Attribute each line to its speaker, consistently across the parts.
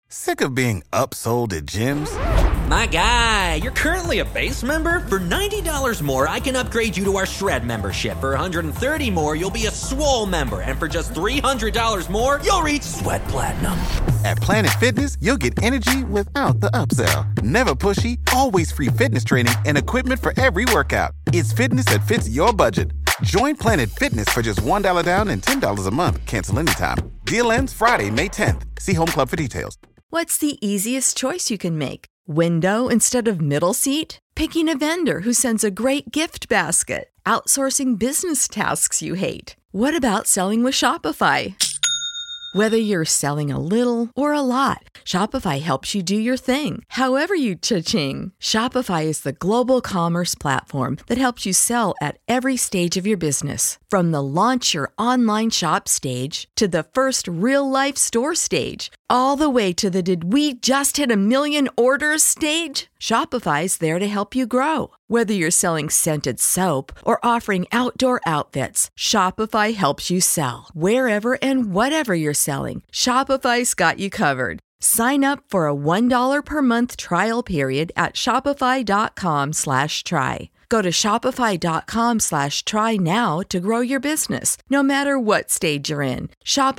Speaker 1: Sick of being upsold at gyms?
Speaker 2: My guy, you're currently a base member? For $90 more, I can upgrade you to our Shred membership. For $130 more, you'll be a Swole member. And for just $300 more, you'll reach Sweat Platinum.
Speaker 1: At Planet Fitness, you'll get energy without the upsell. Never pushy, always free fitness training and equipment for every workout. It's fitness that fits your budget. Join Planet Fitness for just $1 down and $10 a month. Cancel anytime. Deal ends Friday, May 10th. See Home Club for details.
Speaker 3: What's the easiest choice you can make? Window instead of middle seat? Picking a vendor who sends a great gift basket? Outsourcing business tasks you hate? What about selling with Shopify? Whether you're selling a little or a lot, Shopify helps you do your thing, however you cha-ching. Shopify is the global commerce platform that helps you sell at every stage of your business. From the launch your online shop stage to the first real-life store stage, all the way to the did we just hit a million orders stage. Shopify's there to help you grow. Whether you're selling scented soap or offering outdoor outfits, Shopify helps you sell. Wherever and whatever you're selling, Shopify's got you covered. Sign up for a $1 per month trial period at shopify.com/try. Go to shopify.com/try now to grow your business, no matter what stage you're in.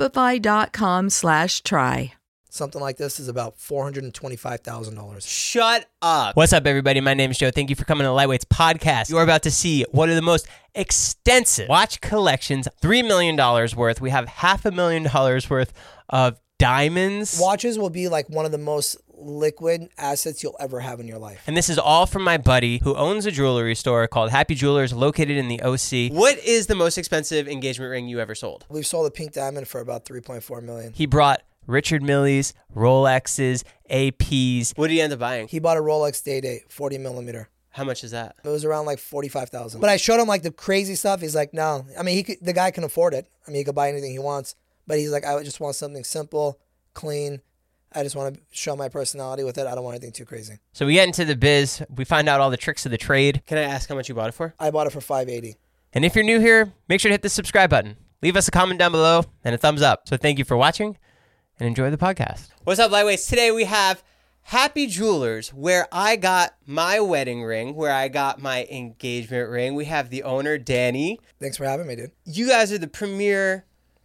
Speaker 3: Shopify.com/try.
Speaker 4: Something like this is about $425,000.
Speaker 5: Shut up. What's up, everybody? My name is Joe. Thank you for coming to Lightweight's podcast. You are about to see one of the most extensive watch collections, $3 million worth. We have $500,000 worth of diamonds.
Speaker 4: Watches will be like one of the most liquid assets you'll ever have in your life.
Speaker 5: And this is all from my buddy who owns a jewelry store called Happy Jewelers located in the OC. What is the most expensive engagement ring you ever sold?
Speaker 4: We've sold a pink diamond for about $3.4 million.
Speaker 5: He brought Richard Milles, Rolexes, APs. What did he end up buying?
Speaker 4: He bought a Rolex Day-Date, 40 millimeter.
Speaker 5: How much is that?
Speaker 4: It was around like $45,000. But I showed him like the crazy stuff. He's like, no. I mean, the guy can afford it. I mean, he could buy anything he wants. But he's like, I just want something simple, clean. I just want to show my personality with it. I don't want anything too crazy.
Speaker 5: So we get into the biz. We find out all the tricks of the trade. Can I ask how much you bought it for?
Speaker 4: I bought it for $580.
Speaker 5: And if you're new here, make sure to hit the subscribe button. Leave us a comment down below and a thumbs up. So thank you for watching and enjoy the podcast. What's up, Lightweights? Today we have Happy Jewelers, where I got my wedding ring, where I got my engagement ring. We have the owner, Danny.
Speaker 4: Thanks for having me, dude.
Speaker 5: You guys are the premier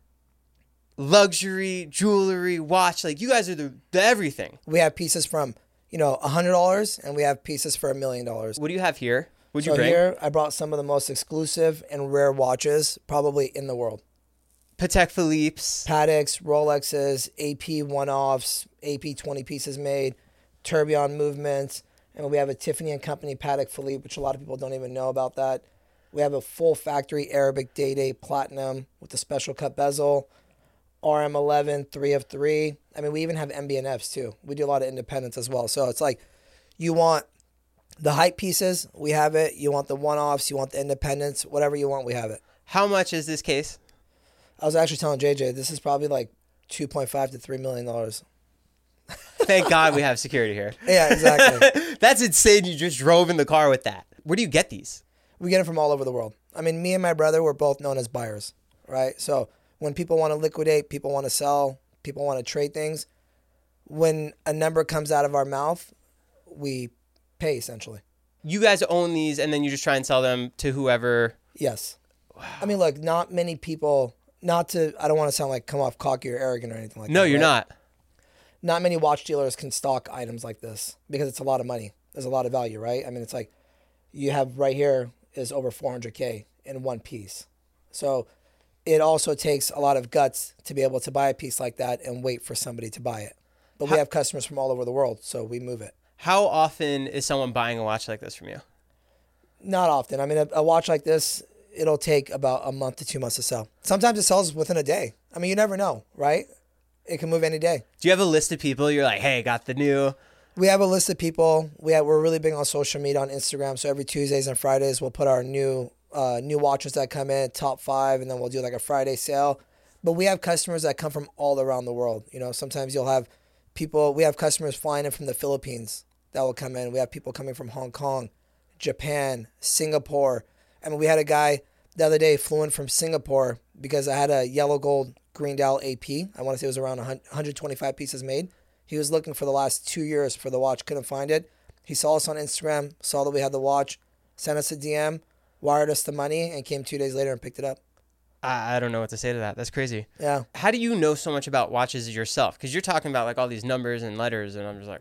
Speaker 5: luxury jewelry watch. Like, you guys are the everything.
Speaker 4: We have pieces from, $100, and we have pieces for $1 million.
Speaker 5: What do you have here? What'd you
Speaker 4: so
Speaker 5: bring?
Speaker 4: Here, I brought some of the most exclusive and rare watches probably in the world.
Speaker 5: Patek Philippe's.
Speaker 4: Pateks, Rolexes, AP one-offs, AP 20 pieces made, tourbillon movements, and we have a Tiffany & Company Patek Philippe, which a lot of people don't even know about that. We have a full factory Arabic Day-Date Platinum with a special cut bezel, RM11, 3 of 3. I mean, we even have MB&Fs too. We do a lot of independents as well. So it's like, you want the hype pieces, we have it. You want the one-offs, you want the independents, whatever you want, we have it.
Speaker 5: How much is this case?
Speaker 4: I was actually telling JJ, this is probably like $2.5 to $3 million.
Speaker 5: Thank God we have security here.
Speaker 4: Yeah, exactly.
Speaker 5: That's insane. You just drove in the car with that. Where do you get these?
Speaker 4: We get it from all over the world. I mean, me and my brother were both known as buyers, right? So when people want to liquidate, people want to sell, people want to trade things, when a number comes out of our mouth, we pay essentially.
Speaker 5: You guys own these and then you just try and sell them to whoever?
Speaker 4: Yes. Wow. I mean, look, not many people... I don't want to sound like come off cocky or arrogant or anything like that.
Speaker 5: No, you're not.
Speaker 4: Not many watch dealers can stock items like this because it's a lot of money. There's a lot of value, right? I mean, it's like you have right here is over $400K in one piece. So it also takes a lot of guts to be able to buy a piece like that and wait for somebody to buy it. But we have customers from all over the world, so we move it.
Speaker 5: How often is someone buying a watch like this from you?
Speaker 4: Not often. I mean, a watch like this, it'll take about a month to 2 months to sell. Sometimes it sells within a day. I mean, you never know, right? It can move any day.
Speaker 5: Do you have a list of people you're like, hey, got the new?
Speaker 4: We have a list of people. We're really big on social media, on Instagram. So every Tuesdays and Fridays, we'll put our new watches that come in, top 5, and then we'll do like a Friday sale. But we have customers that come from all around the world. Sometimes you'll have people, we have customers flying in from the Philippines that will come in. We have people coming from Hong Kong, Japan, Singapore. I mean, we had a guy the other day flew in from Singapore because I had a yellow gold green dial AP. I want to say it was around 125 pieces made. He was looking for the last 2 years for the watch, couldn't find it. He saw us on Instagram, saw that we had the watch, sent us a DM, wired us the money, and came 2 days later and picked it up.
Speaker 5: I don't know what to say to that. That's crazy.
Speaker 4: Yeah.
Speaker 5: How do you know so much about watches yourself? Because you're talking about like all these numbers and letters, and I'm just like,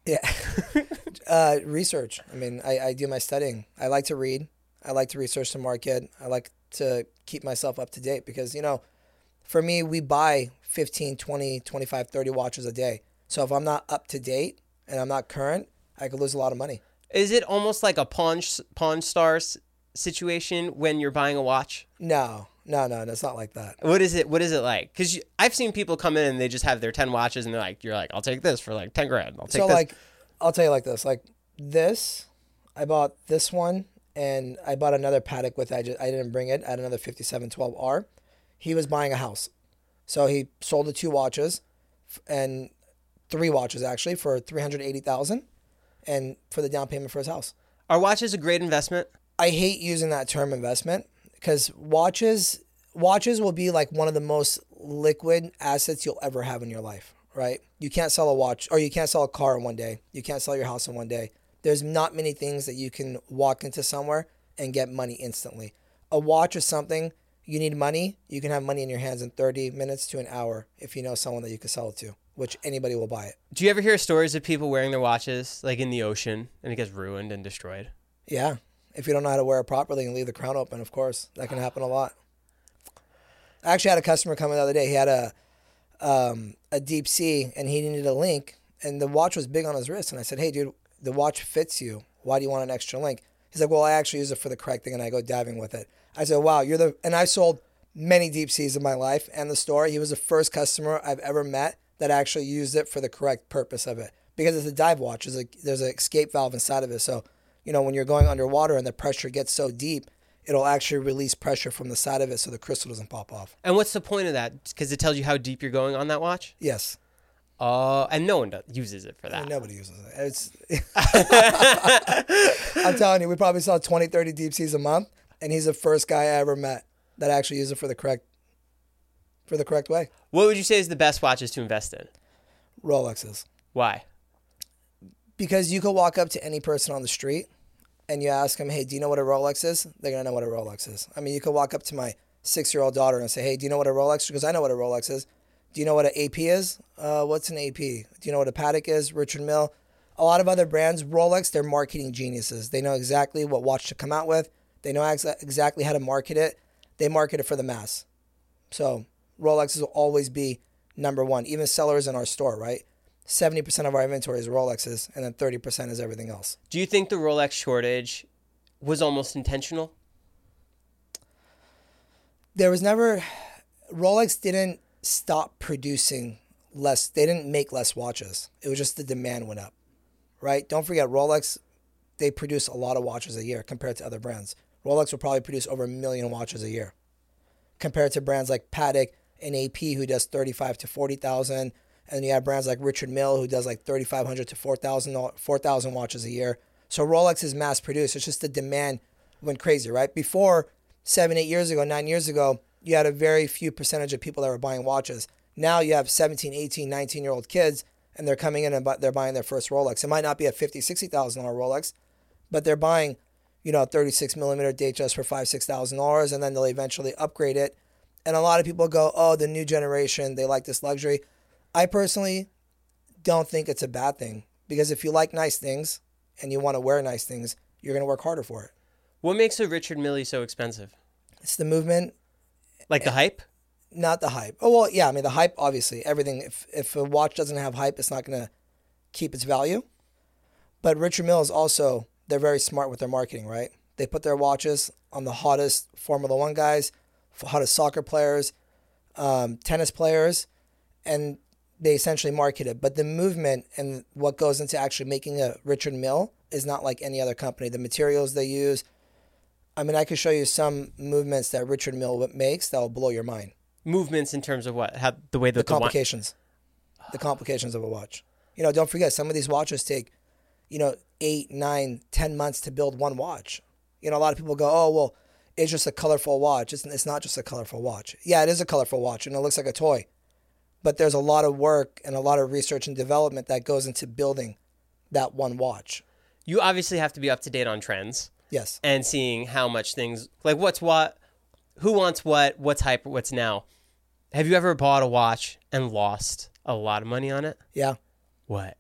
Speaker 4: yeah. Research. I mean, I do my studying. I like to read. I like to research the market. I like to keep myself up to date because, for me, we buy 15, 20, 25, 30 watches a day. So if I'm not up to date and I'm not current, I could lose a lot of money.
Speaker 5: Is it almost like a Pawn Stars situation when you're buying a watch?
Speaker 4: No, it's not like that.
Speaker 5: What is it like? Because I've seen people come in and they just have their 10 watches and you're like, I'll take this for like 10 grand. I'll take this.
Speaker 4: I'll tell you like this. Like this, I bought this one and I bought another Patek with it. I didn't bring it. I had another 5712R. He was buying a house. So he sold the 2 watches and 3 watches actually for $380,000 and for the down payment for his house.
Speaker 5: Are watches a great investment?
Speaker 4: I hate using that term investment because watches will be like one of the most liquid assets you'll ever have in your life, right? You can't sell a watch or you can't sell a car in one day. You can't sell your house in one day. There's not many things that you can walk into somewhere and get money instantly. A watch is something you need money. You can have money in your hands in 30 minutes to an hour if you know someone that you can sell it to, which anybody will buy it.
Speaker 5: Do you ever hear stories of people wearing their watches like in the ocean and it gets ruined and destroyed?
Speaker 4: Yeah. If you don't know how to wear it properly and leave the crown open, of course, that can happen a lot. I actually had a customer come in the other day. He had a deep sea and he needed a link and the watch was big on his wrist. And I said, hey, dude, the watch fits you. Why do you want an extra link? He's like, well, I actually use it for the correct thing and I go diving with it. I said, wow, and I sold many deep seas in my life and the store. He was the first customer I've ever met that actually used it for the correct purpose of it. Because it's a dive watch. There's an escape valve inside of it. So, when you're going underwater and the pressure gets so deep, it'll actually release pressure from the side of it so the crystal doesn't pop off.
Speaker 5: And what's the point of that? Because it tells you how deep you're going on that watch?
Speaker 4: Yes.
Speaker 5: And no one uses it for that.
Speaker 4: I mean, nobody uses it. I'm telling you, we probably saw 20, 30 deep seas a month, and he's the first guy I ever met that actually used it for the correct way.
Speaker 5: What would you say is the best watches to invest in?
Speaker 4: Rolexes.
Speaker 5: Why?
Speaker 4: Because you could walk up to any person on the street and you ask them, hey, do you know what a Rolex is? They're going to know what a Rolex is. I mean, you could walk up to my 6-year-old daughter and say, hey, do you know what a Rolex is? She goes, I know what a Rolex is. Do you know what an AP is? What's an AP? Do you know what a Patek is? Richard Mille. A lot of other brands, Rolex, they're marketing geniuses. They know exactly what watch to come out with. They know exactly how to market it. They market it for the mass. So Rolexes will always be number one. Even sellers in our store, right? 70% of our inventory is Rolexes, and then 30% is everything else.
Speaker 5: Do you think the Rolex shortage was almost intentional?
Speaker 4: Rolex didn't stop producing less. They didn't make less watches. It was just the demand went up, right? Don't forget, Rolex, they produce a lot of watches a year compared to other brands. Rolex will probably produce over 1 million watches a year compared to brands like Patek and AP who does 35 to 40,000. And you have brands like Richard Mille who does like 3,500 to 4,000 watches a year. So Rolex is mass produced. It's just the demand went crazy, right? Before 7, 8 years ago, 9 years ago, you had a very few percentage of people that were buying watches. Now you have 17, 18, 19-year-old kids and they're coming in and they're buying their first Rolex. It might not be a $50,000, $60,000 Rolex, but they're buying, a 36 millimeter Datejust for $5,000, $6,000, and then they'll eventually upgrade it. And a lot of people go, oh, the new generation, they like this luxury. I personally don't think it's a bad thing because if you like nice things and you want to wear nice things, you're going to work harder for it.
Speaker 5: What makes a Richard Mille so expensive?
Speaker 4: It's the movement.
Speaker 5: Like the hype?
Speaker 4: Not the hype. Oh, well, yeah. I mean, the hype, obviously. Everything. If a watch doesn't have hype, it's not going to keep its value. But Richard Mille is also, they're very smart with their marketing, right? They put their watches on the hottest Formula One guys, hottest soccer players, tennis players, and they essentially market it. But the movement and what goes into actually making a Richard Mille is not like any other company. The materials they use. I mean, I could show you some movements that Richard Mille makes that will blow your mind.
Speaker 5: Movements in terms of what? How the way that
Speaker 4: the complications. The complications of a watch. Don't forget, some of these watches take, 8, 9, 10 months to build one watch. A lot of people go, oh, well, it's just a colorful watch. It's not just a colorful watch. Yeah, it is a colorful watch, and it looks like a toy. but there's a lot of work and a lot of research and development that goes into building that one watch.
Speaker 5: You obviously have to be up to date on trends.
Speaker 4: Yes.
Speaker 5: And seeing how much things, like what's what, who wants what, what's hype, what's now. Have you ever bought a watch and lost a lot of money on it?
Speaker 4: Yeah.
Speaker 5: What?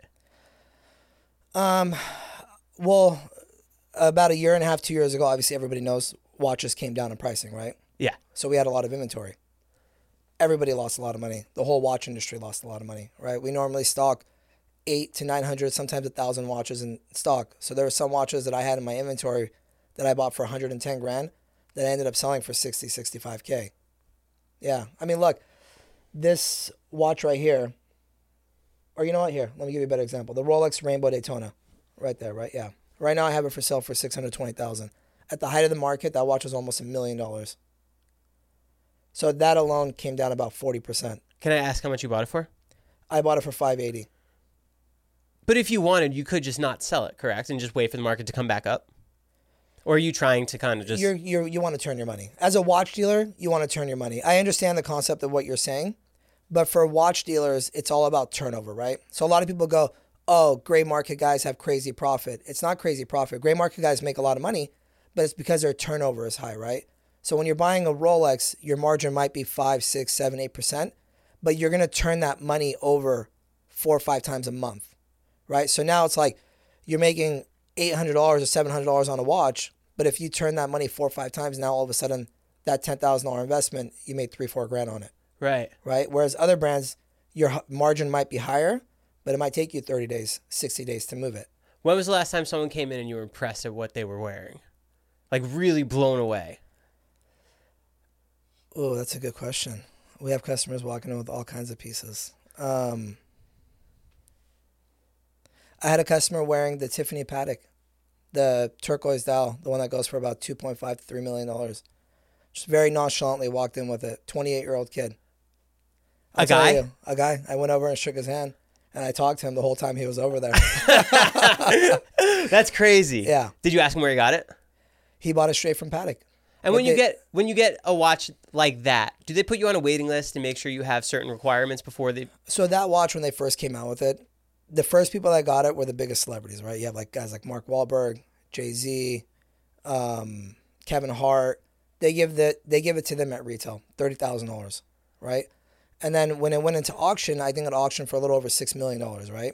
Speaker 4: Well, about a year and a half, 2 years ago, obviously everybody knows watches came down in pricing, right?
Speaker 5: Yeah.
Speaker 4: So we had a lot of inventory. Everybody lost a lot of money. The whole watch industry lost a lot of money, right? We normally stock 800 to 900, sometimes 1,000 watches in stock. So there were some watches that I had in my inventory that I bought for 110 grand that I ended up selling for 60, 65K. Yeah. I mean, look, this watch right here, or you know what? Here, let me give you a better example. The Rolex Rainbow Daytona, right there, right? Yeah. Right now I have it for sale for $620,000. At the height of the market, that watch was almost $1 million. So that alone came down about 40%.
Speaker 5: Can I ask how much you bought it for?
Speaker 4: I bought it for $580.
Speaker 5: But if you wanted, you could just not sell it, correct? And just wait for the market to come back up? Or are you trying to kind of just...
Speaker 4: You want to turn your money. As a watch dealer, you want to turn your money. I understand the concept of what you're saying, but for watch dealers, it's all about turnover, right? So a lot of people go, oh, gray market guys have crazy profit. It's not crazy profit. Gray market guys make a lot of money, but it's because their turnover is high, right? So when you're buying a Rolex, your margin might be 5, 6, 7, 8%, but you're going to turn that money over 4 or 5 times a month, right? So now it's like you're making $800 or $700 on a watch, but if you turn that money 4 or 5 times, now all of a sudden that $10,000 investment, you made 3, 4 grand on it.
Speaker 5: Right.
Speaker 4: Right? Whereas other brands, your margin might be higher, but it might take you 30 days, 60 days to move it.
Speaker 5: When was the last time someone came in and you were impressed at what they were wearing? Like really blown away?
Speaker 4: Oh, that's a good question. We have customers walking in with all kinds of pieces. I had a customer wearing the Tiffany Patek, the turquoise dial, the one that goes for about $2.5 to $3 million. Just very nonchalantly walked in with it. 28-year-old kid.
Speaker 5: A guy?
Speaker 4: A guy. I went over and shook his hand, and I talked to him the whole time he was over there.
Speaker 5: That's crazy.
Speaker 4: Yeah.
Speaker 5: Did you ask him where he got it?
Speaker 4: He bought it straight from Patek.
Speaker 5: And when you get a watch like that, do they put you on a waiting list to make sure you have certain requirements before they... So
Speaker 4: that watch, when they first came out with it, the first people that got it were the biggest celebrities, right? You have like guys like Mark Wahlberg, Jay-Z, Kevin Hart. They give it to them at retail, $30,000, right? And then when it went into auction, I think it auctioned for a little over $6 million, right?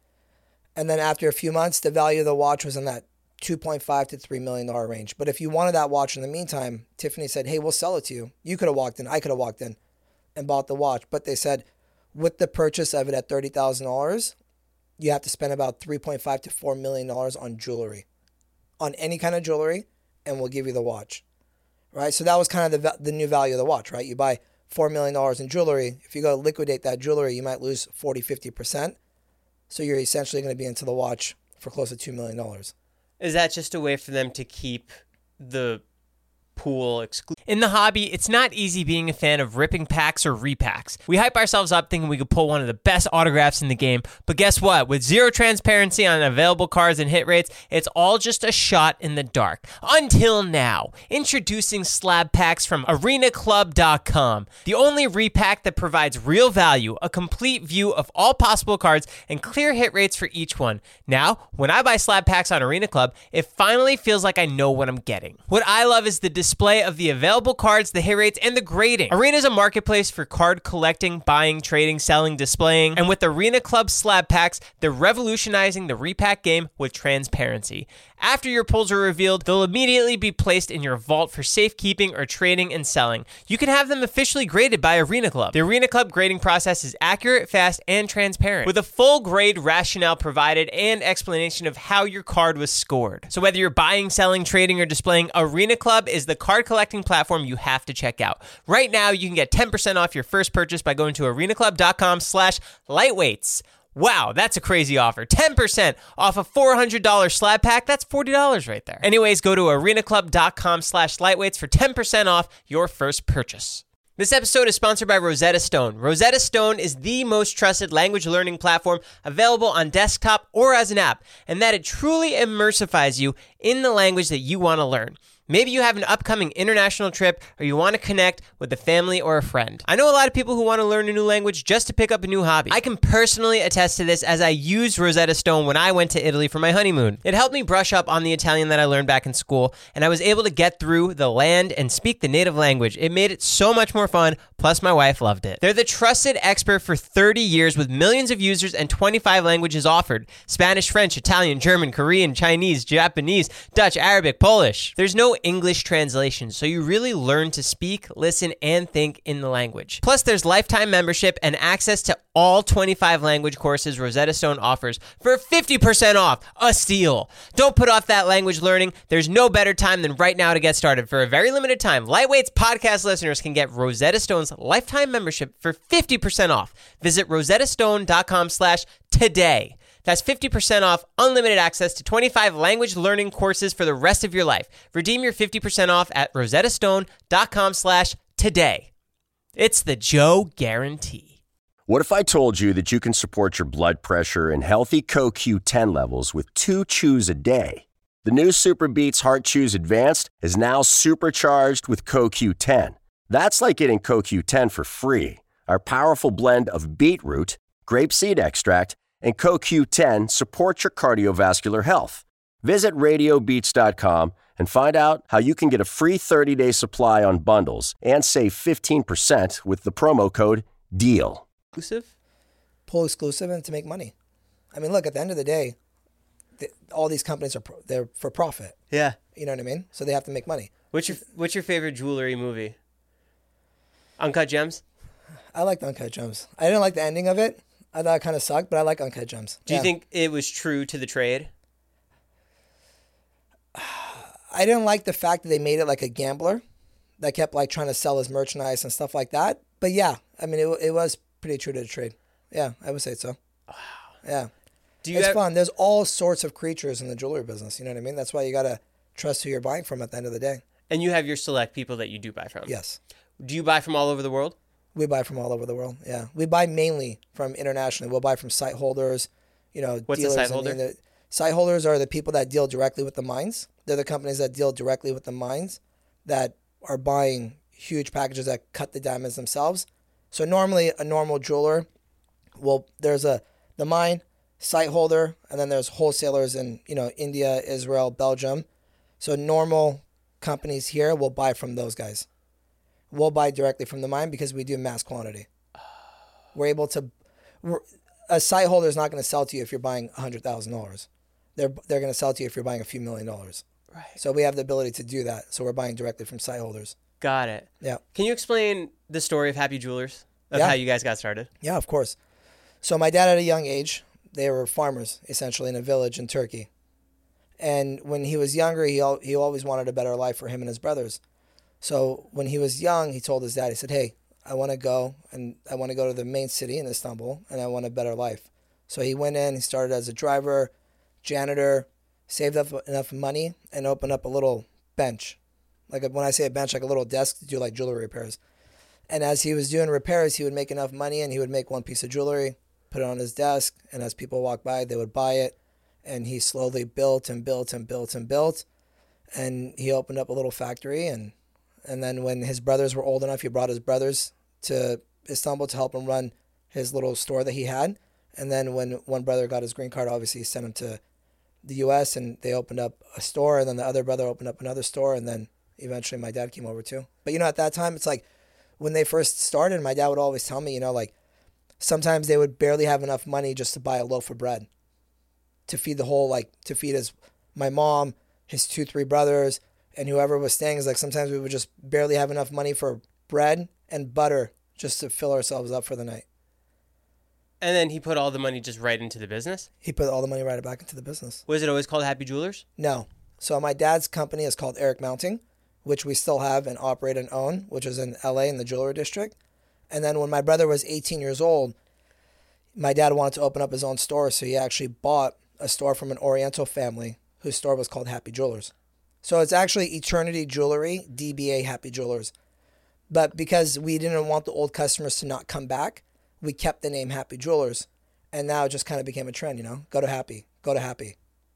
Speaker 4: And then after a few months, the value of the watch was in that $2.5 to $3 million range. But if you wanted that watch in the meantime, Tiffany said, hey, we'll sell it to you. You could have walked in, I could have walked in and bought the watch. But they said, with the purchase of it at $30,000, you have to spend about $3.5 to $4 million on jewelry, on any kind of jewelry, and we'll give you the watch, right? So that was kind of the new value of the watch, right? You buy $4 million in jewelry. If you go liquidate that jewelry, you might lose 40, 50%. So you're essentially going to be into the watch for close to $2 million.
Speaker 5: Is that just a way for them to keep the pool exclusive? In the hobby, it's not easy being a fan of ripping packs or repacks. We hype ourselves up thinking we could pull one of the best autographs in the game, but guess what? With zero transparency on available cards and hit rates, it's all just a shot in the dark. Until now. Introducing slab packs from arenaclub.com, the only repack that provides real value, a complete view of all possible cards, and clear hit rates for each one. Now, when I buy slab packs on Arena Club, it finally feels like I know what I'm getting. What I love is the display of the available cards, the hit rates, and the grading. Arena is a marketplace for card collecting, buying, trading, selling, displaying, and with Arena Club slab packs, they're revolutionizing the repack game with transparency. After your pulls are revealed, they'll immediately be placed in your vault for safekeeping or trading and selling. You can have them officially graded by Arena Club. The Arena Club grading process is accurate, fast, and transparent, with a full grade rationale provided and explanation of how your card was scored. So whether you're buying, selling, trading, or displaying, Arena Club is the card collecting platform you have to check out. Right now, you can get 10% off your first purchase by going to arenaclub.com/lightweights. Wow, that's a crazy offer. 10% off a $400 slab pack. That's $40 right there. Anyways, go to arenaclub.com/lightweights for 10% off your first purchase. This episode is sponsored by Rosetta Stone. Rosetta Stone is the most trusted language learning platform available on desktop or as an app, and that it truly immersifies you in the language that you want to learn. Maybe you have an upcoming international trip or you want to connect with a family or a friend. I know a lot of people who want to learn a new language just to pick up a new hobby. I can personally attest to this as I used Rosetta Stone when I went to Italy for my honeymoon. It helped me brush up on the Italian that I learned back in school, and I was able to get through the land and speak the native language. It made it so much more fun, plus my wife loved it. They're the trusted expert for 30 years with millions of users and 25 languages offered. Spanish, French, Italian, German, Korean, Chinese, Japanese, Dutch, Arabic, Polish. There's no English translation, so you really learn to speak, listen, and think in the language. Plus, there's lifetime membership and access to all 25 language courses Rosetta Stone offers for 50% off. A steal. Don't put off that language learning. There's no better time than right now to get started. For a very limited time, Lightweight's podcast listeners can get Rosetta Stone's lifetime membership for 50% off. Visit rosettastone.com/today. That's 50% off unlimited access to 25 language learning courses for the rest of your life. Redeem your 50% off at rosettastone.com/today. It's the Joe Guarantee.
Speaker 6: What if I told you that you can support your blood pressure and healthy CoQ10 levels with 2 chews a day? The new Super Beats Heart Chews Advanced is now supercharged with CoQ10. That's like getting CoQ10 for free. Our powerful blend of beetroot, grapeseed extract, and CoQ10 supports your cardiovascular health. Visit RadioBeats.com and find out how you can get a free 30-day supply on bundles and save 15% with the promo code DEAL.
Speaker 5: Exclusive?
Speaker 4: Pull exclusive and to make money. I mean, look, at the end of the day, all these companies they're for profit.
Speaker 5: Yeah.
Speaker 4: You know what I mean? So they have to make money.
Speaker 5: What's your favorite jewelry movie? Uncut Gems?
Speaker 4: I liked Uncut Gems. I didn't like the ending of it. I thought it kind of sucked, but I like Uncut Gems.
Speaker 5: Do you think it was true to the trade?
Speaker 4: I didn't like the fact that they made it like a gambler that kept like trying to sell his merchandise and stuff like that. But yeah, I mean, it was pretty true to the trade. Yeah, I would say so. Wow. Yeah. It's fun. There's all sorts of creatures in the jewelry business. You know what I mean? That's why you got to trust who you're buying from at the end of the day.
Speaker 5: And you have your select people that you do buy from?
Speaker 4: Yes.
Speaker 5: Do you buy from all over the world?
Speaker 4: We buy from all over the world, yeah. We buy mainly from internationally. We'll buy from site holders,
Speaker 5: What's
Speaker 4: dealers.
Speaker 5: a site holder?
Speaker 4: Site holders are the people that deal directly with the mines. They're the companies that deal directly with the mines that are buying huge packages that cut the diamonds themselves. So normally a normal jeweler, there's the mine, site holder, and then there's wholesalers in, India, Israel, Belgium. So normal companies here will buy from those guys. We'll buy directly from the mine because we do mass quantity. We're able to. A site holder is not going to sell to you if you're buying $100,000. They're going to sell to you if you're buying a few $1 million. Right. So we have the ability to do that. So we're buying directly from site holders.
Speaker 5: Got it.
Speaker 4: Yeah.
Speaker 5: Can you explain the story of Happy Jewelers? How you guys got started?
Speaker 4: Yeah, of course. So my dad at a young age, they were farmers essentially in a village in Turkey. And when he was younger, he always wanted a better life for him and his brothers. So when he was young, he told his dad, he said, hey, I want to go to the main city in Istanbul, and I want a better life. So he went in, he started as a driver, janitor, saved up enough money, and opened up a little bench. Like when I say a bench, like a little desk to do like jewelry repairs. And as he was doing repairs, he would make enough money, and he would make one piece of jewelry, put it on his desk, and as people walked by, they would buy it. And he slowly built and built and built and built. And he opened up a little factory, and then when his brothers were old enough, he brought his brothers to Istanbul to help him run his little store that he had. And then when one brother got his green card, obviously he sent him to the U.S. and they opened up a store. And then the other brother opened up another store. And then eventually my dad came over too. But, at that time, it's like when they first started, my dad would always tell me, sometimes they would barely have enough money just to buy a loaf of bread to feed my mom, his 2-3 brothers, and whoever was staying. Is like sometimes we would just barely have enough money for bread and butter just to fill ourselves up for the night.
Speaker 5: And then he put all the money just right into the business?
Speaker 4: He put all the money right back into the business.
Speaker 5: Was it always called Happy Jewelers?
Speaker 4: No. So my dad's company is called Eric Mounting, which we still have and operate and own, which is in LA in the jewelry district. And then when my brother was 18 years old, my dad wanted to open up his own store. So he actually bought a store from an Oriental family whose store was called Happy Jewelers. So it's actually Eternity Jewelry, DBA Happy Jewelers. But because we didn't want the old customers to not come back, we kept the name Happy Jewelers. And now it just kind of became a trend, Go to Happy, go to Happy.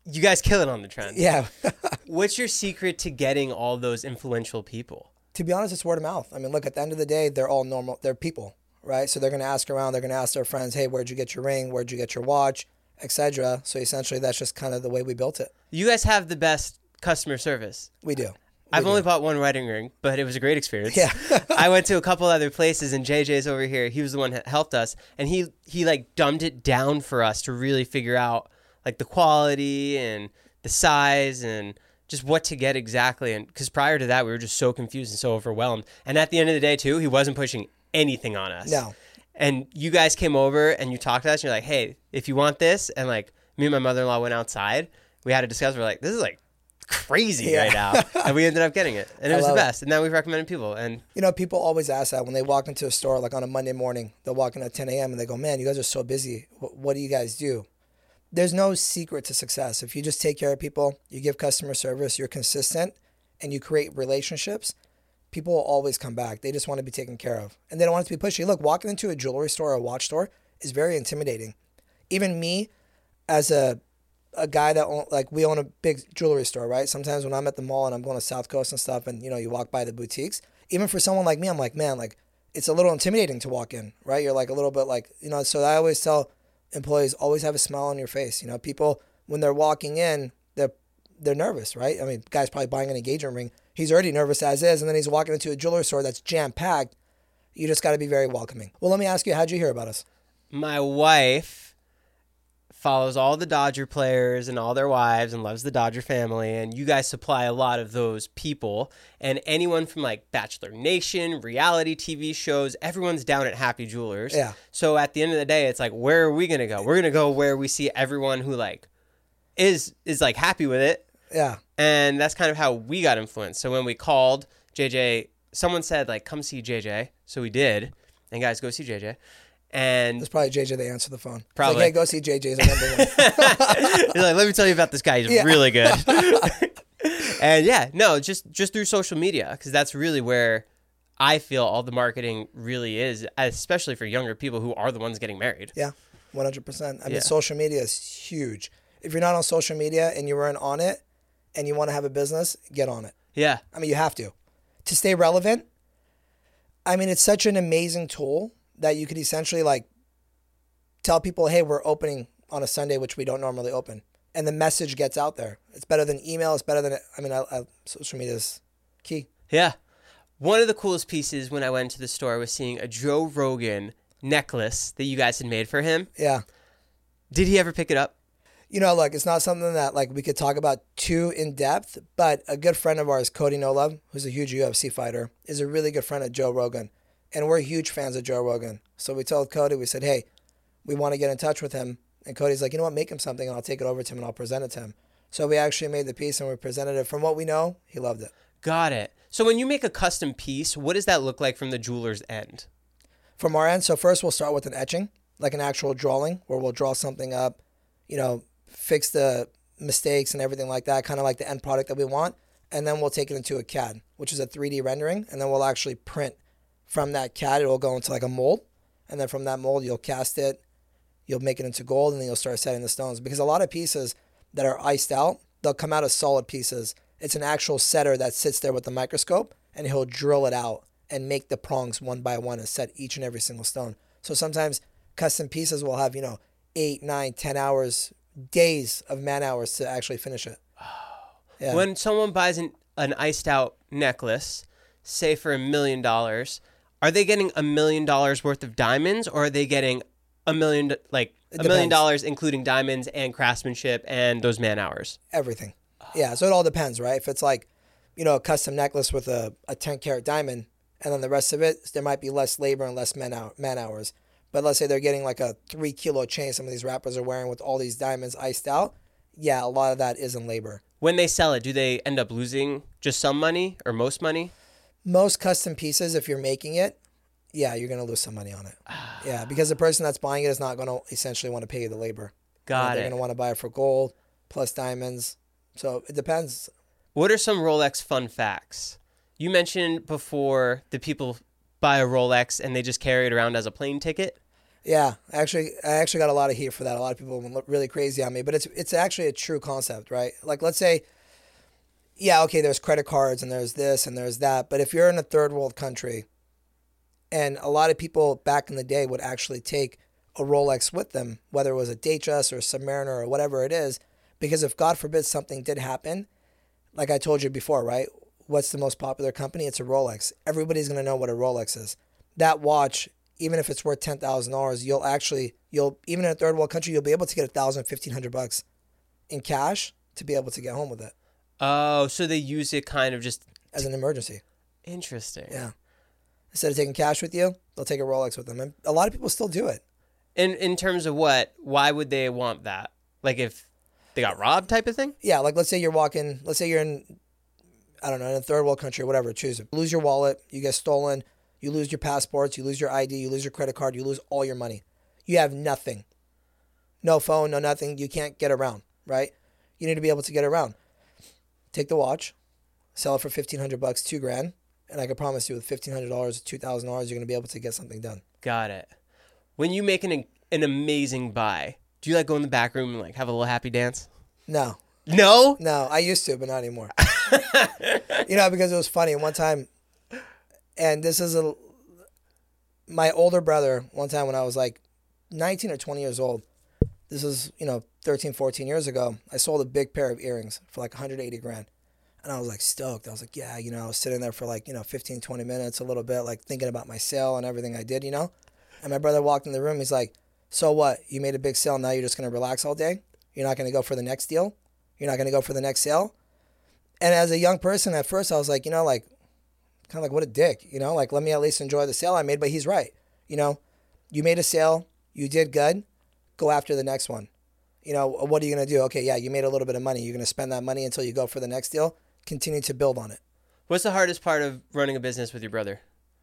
Speaker 5: You guys kill it on the trend.
Speaker 4: Yeah.
Speaker 5: What's your secret to getting all those influential people?
Speaker 4: To be honest, it's word of mouth. I mean, look, at the end of the day, they're all normal. They're people, right? So they're going to ask around. They're going to ask their friends, hey, where'd you get your ring? Where'd you get your watch? Etc. So essentially, that's just kind of the way we built it.
Speaker 5: You guys have the best customer service.
Speaker 4: We do.
Speaker 5: I've only bought one wedding ring, but it was a great experience.
Speaker 4: Yeah.
Speaker 5: I went to a couple other places, and JJ's over here. He was the one that helped us, and he like dumbed it down for us to really figure out like the quality and the size and just what to get exactly. And because prior to that, we were just so confused and so overwhelmed. And at the end of the day, too, he wasn't pushing anything on us.
Speaker 4: No.
Speaker 5: And you guys came over and you talked to us. And you're like, hey, if you want this, and like me and my mother-in-law went outside. We had a discussion. We're like, this is like crazy right now, and we ended up getting it, and it was the best. And now we've recommended people. And
Speaker 4: you know, people always ask that when they walk into a store, like on a Monday morning, they'll walk in at 10 a.m. and they go, "Man, you guys are so busy. What do you guys do?" There's no secret to success. If you just take care of people, you give customer service, you're consistent, and you create relationships, people will always come back. They just want to be taken care of, and they don't want it to be pushy. Look, walking into a jewelry store or a watch store is very intimidating. Even me, as a guy that we own a big jewelry store, right? Sometimes when I'm at the mall and I'm going to South Coast and stuff, and you know, you walk by the boutiques, even for someone like me, I'm like, man, like it's a little intimidating to walk in, right? You're like a little bit like, you know, so I always tell employees, always have a smile on your face. You know, people, when they're walking in, they're nervous, right? I mean, guy's probably buying an engagement ring. He's already nervous as is, and then he's walking into a jewelry store that's jam-packed. You just got to be very welcoming. Well, let me ask you, how'd you hear about us?
Speaker 5: My wife follows all the Dodger players and all their wives and loves the Dodger family, and you guys supply a lot of those people, and anyone from like Bachelor Nation, reality TV shows, everyone's down at Happy Jewelers.
Speaker 4: Yeah.
Speaker 5: So at the end of the day, it's like, where are we gonna go? We're gonna go where we see everyone who like is like happy with it.
Speaker 4: Yeah.
Speaker 5: And that's kind of how we got influenced. So when we called JJ, someone said like, come see JJ. So we did, and guys, go see JJ. And
Speaker 4: it's probably JJ that answered the phone.
Speaker 5: Probably.
Speaker 4: Like, hey, go see JJ's number one.
Speaker 5: He's like, let me tell you about this guy. He's really good. And yeah, no, just through social media, because that's really where I feel all the marketing really is, especially for younger people who are the ones getting married.
Speaker 4: Yeah, 100%. I mean, social media is huge. If you're not on social media and you weren't on it and you want to have a business, get on it.
Speaker 5: Yeah.
Speaker 4: I mean, you have to stay relevant. I mean, it's such an amazing tool that you could essentially like tell people, hey, we're opening on a Sunday, which we don't normally open. And the message gets out there. It's better than email. It's better than, social media is key.
Speaker 5: Yeah. One of the coolest pieces when I went to the store was seeing a Joe Rogan necklace that you guys had made for him.
Speaker 4: Yeah.
Speaker 5: Did he ever pick it up?
Speaker 4: You know, look, it's not something that like we could talk about too in depth, but a good friend of ours, Cody No Love, who's a huge UFC fighter, is a really good friend of Joe Rogan. And we're huge fans of Joe Rogan. So we told Cody, we said, hey, we want to get in touch with him. And Cody's like, you know what, make him something and I'll take it over to him and I'll present it to him. So we actually made the piece and we presented it. From what we know, he loved it.
Speaker 5: Got it. So when you make a custom piece, what does that look like from the jeweler's end?
Speaker 4: From our end, so first we'll start with an etching, like an actual drawing where we'll draw something up, you know, fix the mistakes and everything like that, kind of like the end product that we want. And then we'll take it into a CAD, which is a 3D rendering. And then we'll actually print from that CAD. It will go into like a mold. And then from that mold, you'll cast it, you'll make it into gold, and then you'll start setting the stones. Because a lot of pieces that are iced out, they'll come out as solid pieces. It's an actual setter that sits there with the microscope, and he'll drill it out and make the prongs one by one and set each and every single stone. So sometimes custom pieces will have, 8, 9, 10 hours, days of man hours to actually finish it.
Speaker 5: Yeah. When someone buys an iced out necklace, say for $1 million, are they getting $1 million worth of diamonds, or are they getting $1 million, $1 million including diamonds and craftsmanship and those man hours?
Speaker 4: Everything. Yeah, so it all depends, right? If it's like, a custom necklace with a 10-carat diamond, and then the rest of it, there might be less labor and less man hours. But let's say they're getting like a 3-kilo chain some of these rappers are wearing with all these diamonds iced out. Yeah, a lot of that is in labor.
Speaker 5: When they sell it, do they end up losing just some money or most money?
Speaker 4: Most custom pieces, if you're making it, yeah, you're going to lose some money on it. Yeah, because the person that's buying it is not going to essentially want to pay you the labor.
Speaker 5: Got it.
Speaker 4: They're going to want to buy it for gold plus diamonds. So it depends.
Speaker 5: What are some Rolex fun facts? You mentioned before that people buy a Rolex and they just carry it around as a plane ticket.
Speaker 4: Yeah, I actually got a lot of heat for that. A lot of people were really crazy on me, but it's actually a true concept, right? Like, let's say, yeah, okay, there's credit cards and there's this and there's that, but if you're in a third world country, and a lot of people back in the day would actually take a Rolex with them, whether it was a Datejust or a Submariner or whatever it is, because if God forbid something did happen, like I told you before, right? What's the most popular company? It's a Rolex. Everybody's going to know what a Rolex is. That watch, even if it's worth $10,000, you'll even in a third world country, you'll be able to get $1,000, $1,500 in cash to be able to get home with it.
Speaker 5: Oh, so they use it kind of just
Speaker 4: as an emergency.
Speaker 5: Interesting.
Speaker 4: Yeah. Instead of taking cash with you, they'll take a Rolex with them. And a lot of people still do it.
Speaker 5: In terms of what? Why would they want that? Like if they got robbed type of thing?
Speaker 4: Yeah, like let's say you're in, I don't know, in a third world country or whatever, choose it. Lose your wallet, you get stolen, you lose your passports, you lose your ID, you lose your credit card, you lose all your money. You have nothing. No phone, no nothing. You can't get around, right? You need to be able to get around. Take the watch, sell it for $1,500, $2,000, and I can promise you with $1,500 or $2,000, you're going to be able to get something done.
Speaker 5: Got it. When you make an amazing buy, do you like go in the back room and like have a little happy dance?
Speaker 4: No.
Speaker 5: No?
Speaker 4: No, I used to, but not anymore. Because it was funny. One time, and this is my older brother, one time when I was like 19 or 20 years old, this was, 13, 14 years ago, I sold a big pair of earrings for like $180,000. And I was like stoked. I was like, yeah, I was sitting there for like, 15, 20 minutes, a little bit, like thinking about my sale and everything I did, And my brother walked in the room. He's like, so what? You made a big sale. Now you're just going to relax all day? You're not going to go for the next deal? You're not going to go for the next sale? And as a young person, at first I was like, kind of like, what a dick, like, let me at least enjoy the sale I made. But he's right. You made a sale. You did good. Go after the next one. What are you going to do? Okay, yeah, you made a little bit of money. You're going to spend that money until you go for the next deal. Continue to build on it.
Speaker 5: What's the hardest part of running a business with your brother?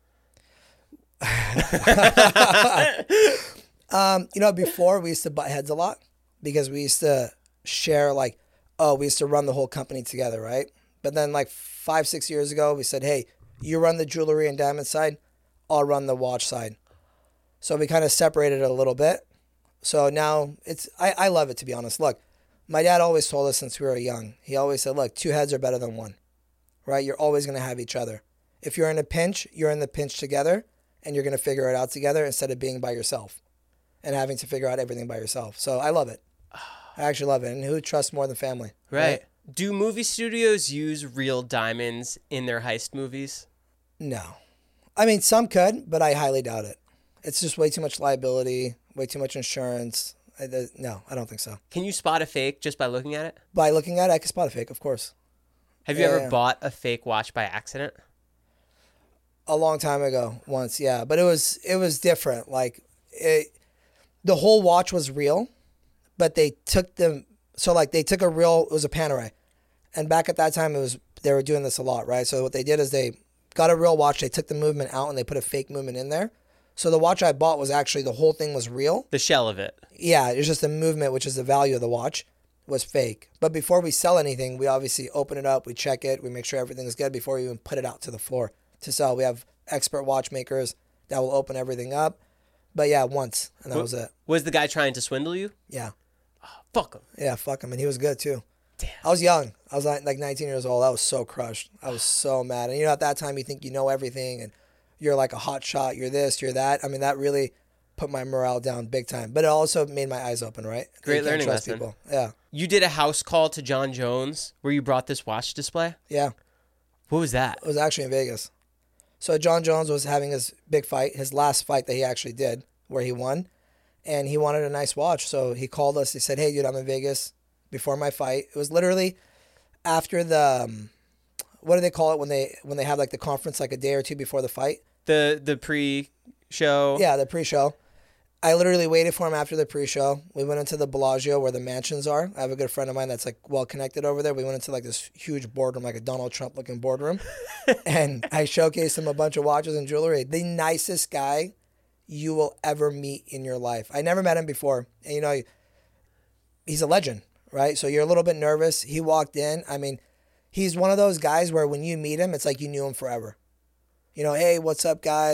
Speaker 4: Before we used to butt heads a lot because we used to share we used to run the whole company together, right? But then 5-6 years ago, we said, hey, you run the jewelry and diamond side, I'll run the watch side. So we kind of separated it a little bit. So now I love it, to be honest. Look, my dad always told us since we were young, he always said, look, 2 heads are better than 1, right? You're always going to have each other. If you're in a pinch, you're in the pinch together and you're going to figure it out together instead of being by yourself and having to figure out everything by yourself. So I love it. I actually love it. And who trusts more than family?
Speaker 5: Right. Do movie studios use real diamonds in their heist movies?
Speaker 4: No. I mean, some could, but I highly doubt it. It's just way too much liability, way too much insurance. No, I don't think so.
Speaker 5: Can you spot a fake just by looking at it?
Speaker 4: By looking at it, I can spot a fake, of course.
Speaker 5: Have you ever bought a fake watch by accident?
Speaker 4: A long time ago, once, yeah. But it was different. The whole watch was real, but they took a real, it was a Panerai. And back at that time, they were doing this a lot, right? So what they did is they got a real watch, they took the movement out, and they put a fake movement in there. So the watch I bought was actually, the whole thing was real.
Speaker 5: The shell of it.
Speaker 4: Yeah, it's just the movement, which is the value of the watch, was fake. But before we sell anything, we obviously open it up, we check it, we make sure everything's good before we even put it out to the floor to sell. We have expert watchmakers that will open everything up. But yeah, once, and that was it.
Speaker 5: Was the guy trying to swindle you?
Speaker 4: Yeah.
Speaker 5: Oh, fuck him.
Speaker 4: Yeah, fuck him. And he was good too.
Speaker 5: Damn.
Speaker 4: I was young. I was like 19 years old. I was so crushed. I was so mad. And at that time you think you know everything and you're like a hot shot, you're this, you're that. I mean, that really put my morale down big time. But it also made my eyes open, right?
Speaker 5: Great learning lesson.
Speaker 4: People. Yeah.
Speaker 5: You did a house call to John Jones where you brought this watch display?
Speaker 4: Yeah.
Speaker 5: What was that?
Speaker 4: It was actually in Vegas. So John Jones was having his big fight, his last fight that he actually did, where he won. And he wanted a nice watch. So he called us. He said, hey, dude, I'm in Vegas before my fight. It was literally after the, what do they call it when they have like the conference like a day or two before the fight?
Speaker 5: The pre-show?
Speaker 4: Yeah, the pre-show. I literally waited for him after the pre-show. We went into the Bellagio where the mansions are. I have a good friend of mine that's like well connected over there. We went into like this huge boardroom, like a Donald Trump looking boardroom. And I showcased him a bunch of watches and jewelry. The nicest guy you will ever meet in your life. I never met him before. And he's a legend, right? So you're a little bit nervous. He walked in. I mean, he's one of those guys where when you meet him, it's like you knew him forever. Hey, what's up, guys? And,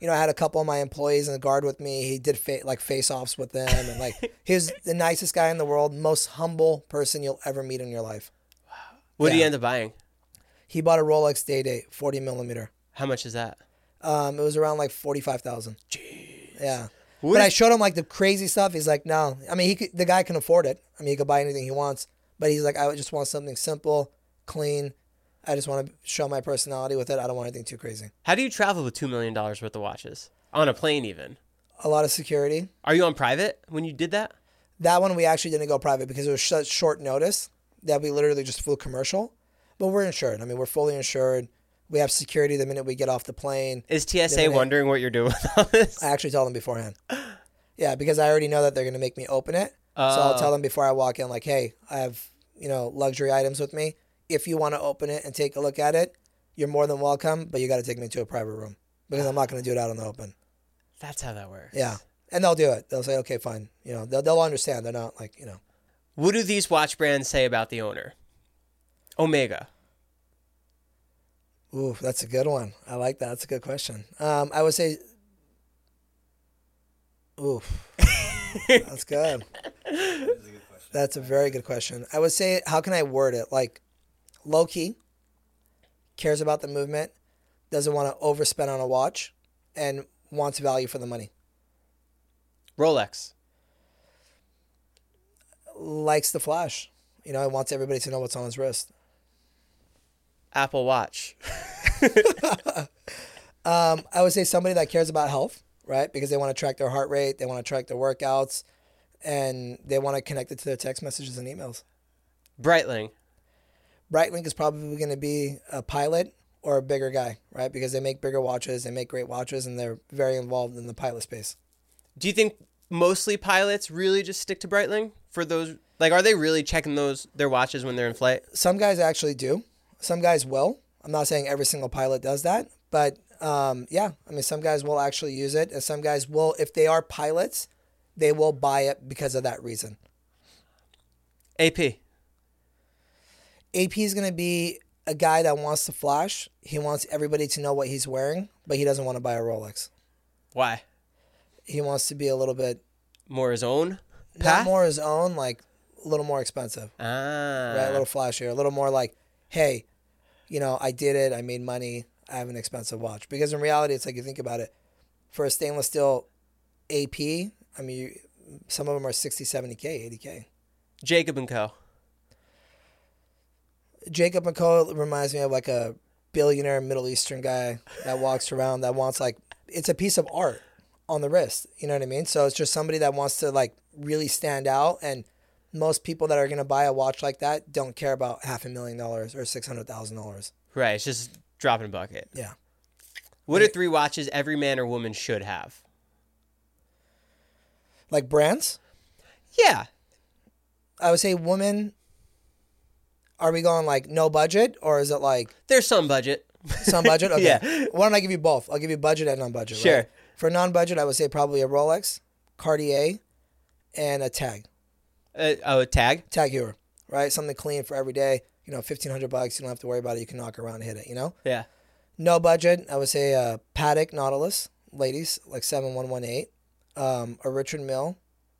Speaker 4: I had a couple of my employees in the guard with me. He did face-offs with them, and like he was the nicest guy in the world, most humble person you'll ever meet in your life.
Speaker 5: What did you end up buying?
Speaker 4: He bought a Rolex Day-Date, 40 millimeter.
Speaker 5: How much is that?
Speaker 4: It was around like 45,000.
Speaker 5: Jeez.
Speaker 4: Yeah. But I showed him like the crazy stuff. He's like, no. I mean, the guy can afford it. I mean, he could buy anything he wants. But he's like, I just want something simple, clean. I just want to show my personality with it. I don't want anything too crazy.
Speaker 5: How do you travel with $2 million worth of watches? On a plane even?
Speaker 4: A lot of security.
Speaker 5: Are you on private when you did that?
Speaker 4: That one we actually didn't go private because it was such short notice that we literally just flew commercial. But we're insured. I mean, we're fully insured. We have security the minute we get off the plane.
Speaker 5: Is TSA wondering what you're doing with all this?
Speaker 4: I actually tell them beforehand. Yeah, because I already know that they're going to make me open it. So I'll tell them before I walk in, like, hey, I have, luxury items with me. If you want to open it and take a look at it, you're more than welcome, but you got to take me to a private room because I'm not going to do it out in the open.
Speaker 5: That's how that works.
Speaker 4: Yeah. And they'll do it. They'll say, okay, fine. They'll understand. They're not like,
Speaker 5: What do these watch brands say about the owner? Omega.
Speaker 4: Ooh, that's a good one. I like that. That's a good question. I would say, that's good. That's a very good question. I would say, how can I word it? Like, low key, cares about the movement, doesn't want to overspend on a watch, and wants value for the money.
Speaker 5: Rolex.
Speaker 4: Likes the flash. Wants everybody to know what's on his wrist.
Speaker 5: Apple Watch.
Speaker 4: I would say somebody that cares about health, right? Because they want to track their heart rate, they want to track their workouts, and they want to connect it to their text messages and emails.
Speaker 5: Breitling.
Speaker 4: Breitling is probably going to be a pilot or a bigger guy, right? Because they make bigger watches, they make great watches, and they're very involved in the pilot space.
Speaker 5: Do you think mostly pilots really just stick to Breitling for those? Like, are they really checking their watches when they're in flight?
Speaker 4: Some guys actually do. Some guys will. I'm not saying every single pilot does that, but yeah, I mean, some guys will actually use it, and some guys will, if they are pilots, they will buy it because of that reason.
Speaker 5: AP.
Speaker 4: AP is going to be a guy that wants to flash. He wants everybody to know what he's wearing, but he doesn't want to buy a Rolex.
Speaker 5: Why?
Speaker 4: He wants to be a little bit...
Speaker 5: More his own
Speaker 4: Not
Speaker 5: path?
Speaker 4: more his own, like a little more expensive.
Speaker 5: Ah.
Speaker 4: Right, a little flashier. A little more like, hey, I did it. I made money. I have an expensive watch. Because in reality, it's like, you think about it. For a stainless steel AP, I mean, some of them are 60, 70K, 80K.
Speaker 5: Jacob & Co.
Speaker 4: Jacob & Co. reminds me of like a billionaire Middle Eastern guy that walks around that wants like, it's a piece of art on the wrist. You know what I mean? So it's just somebody that wants to like really stand out. And most people that are going to buy a watch like that don't care about $500,000 or $600,000.
Speaker 5: Right. It's just dropping a bucket.
Speaker 4: Yeah.
Speaker 5: What are 3 watches every man or woman should have?
Speaker 4: Like brands?
Speaker 5: Yeah.
Speaker 4: I would say women. Are we going like no budget, or is it like
Speaker 5: There's some budget.
Speaker 4: some budget? Okay.
Speaker 5: Yeah.
Speaker 4: Why don't I give you both? I'll give you budget and non-budget.
Speaker 5: Sure.
Speaker 4: Right? For non-budget, I would say probably a Rolex, Cartier, and a Tag.
Speaker 5: A tag?
Speaker 4: Tag Heuer, right? Something clean for every day. $1,500. You don't have to worry about it. You can knock around and hit it.
Speaker 5: Yeah.
Speaker 4: No budget, I would say a Patek Nautilus, ladies, like 7118, a Richard Mille,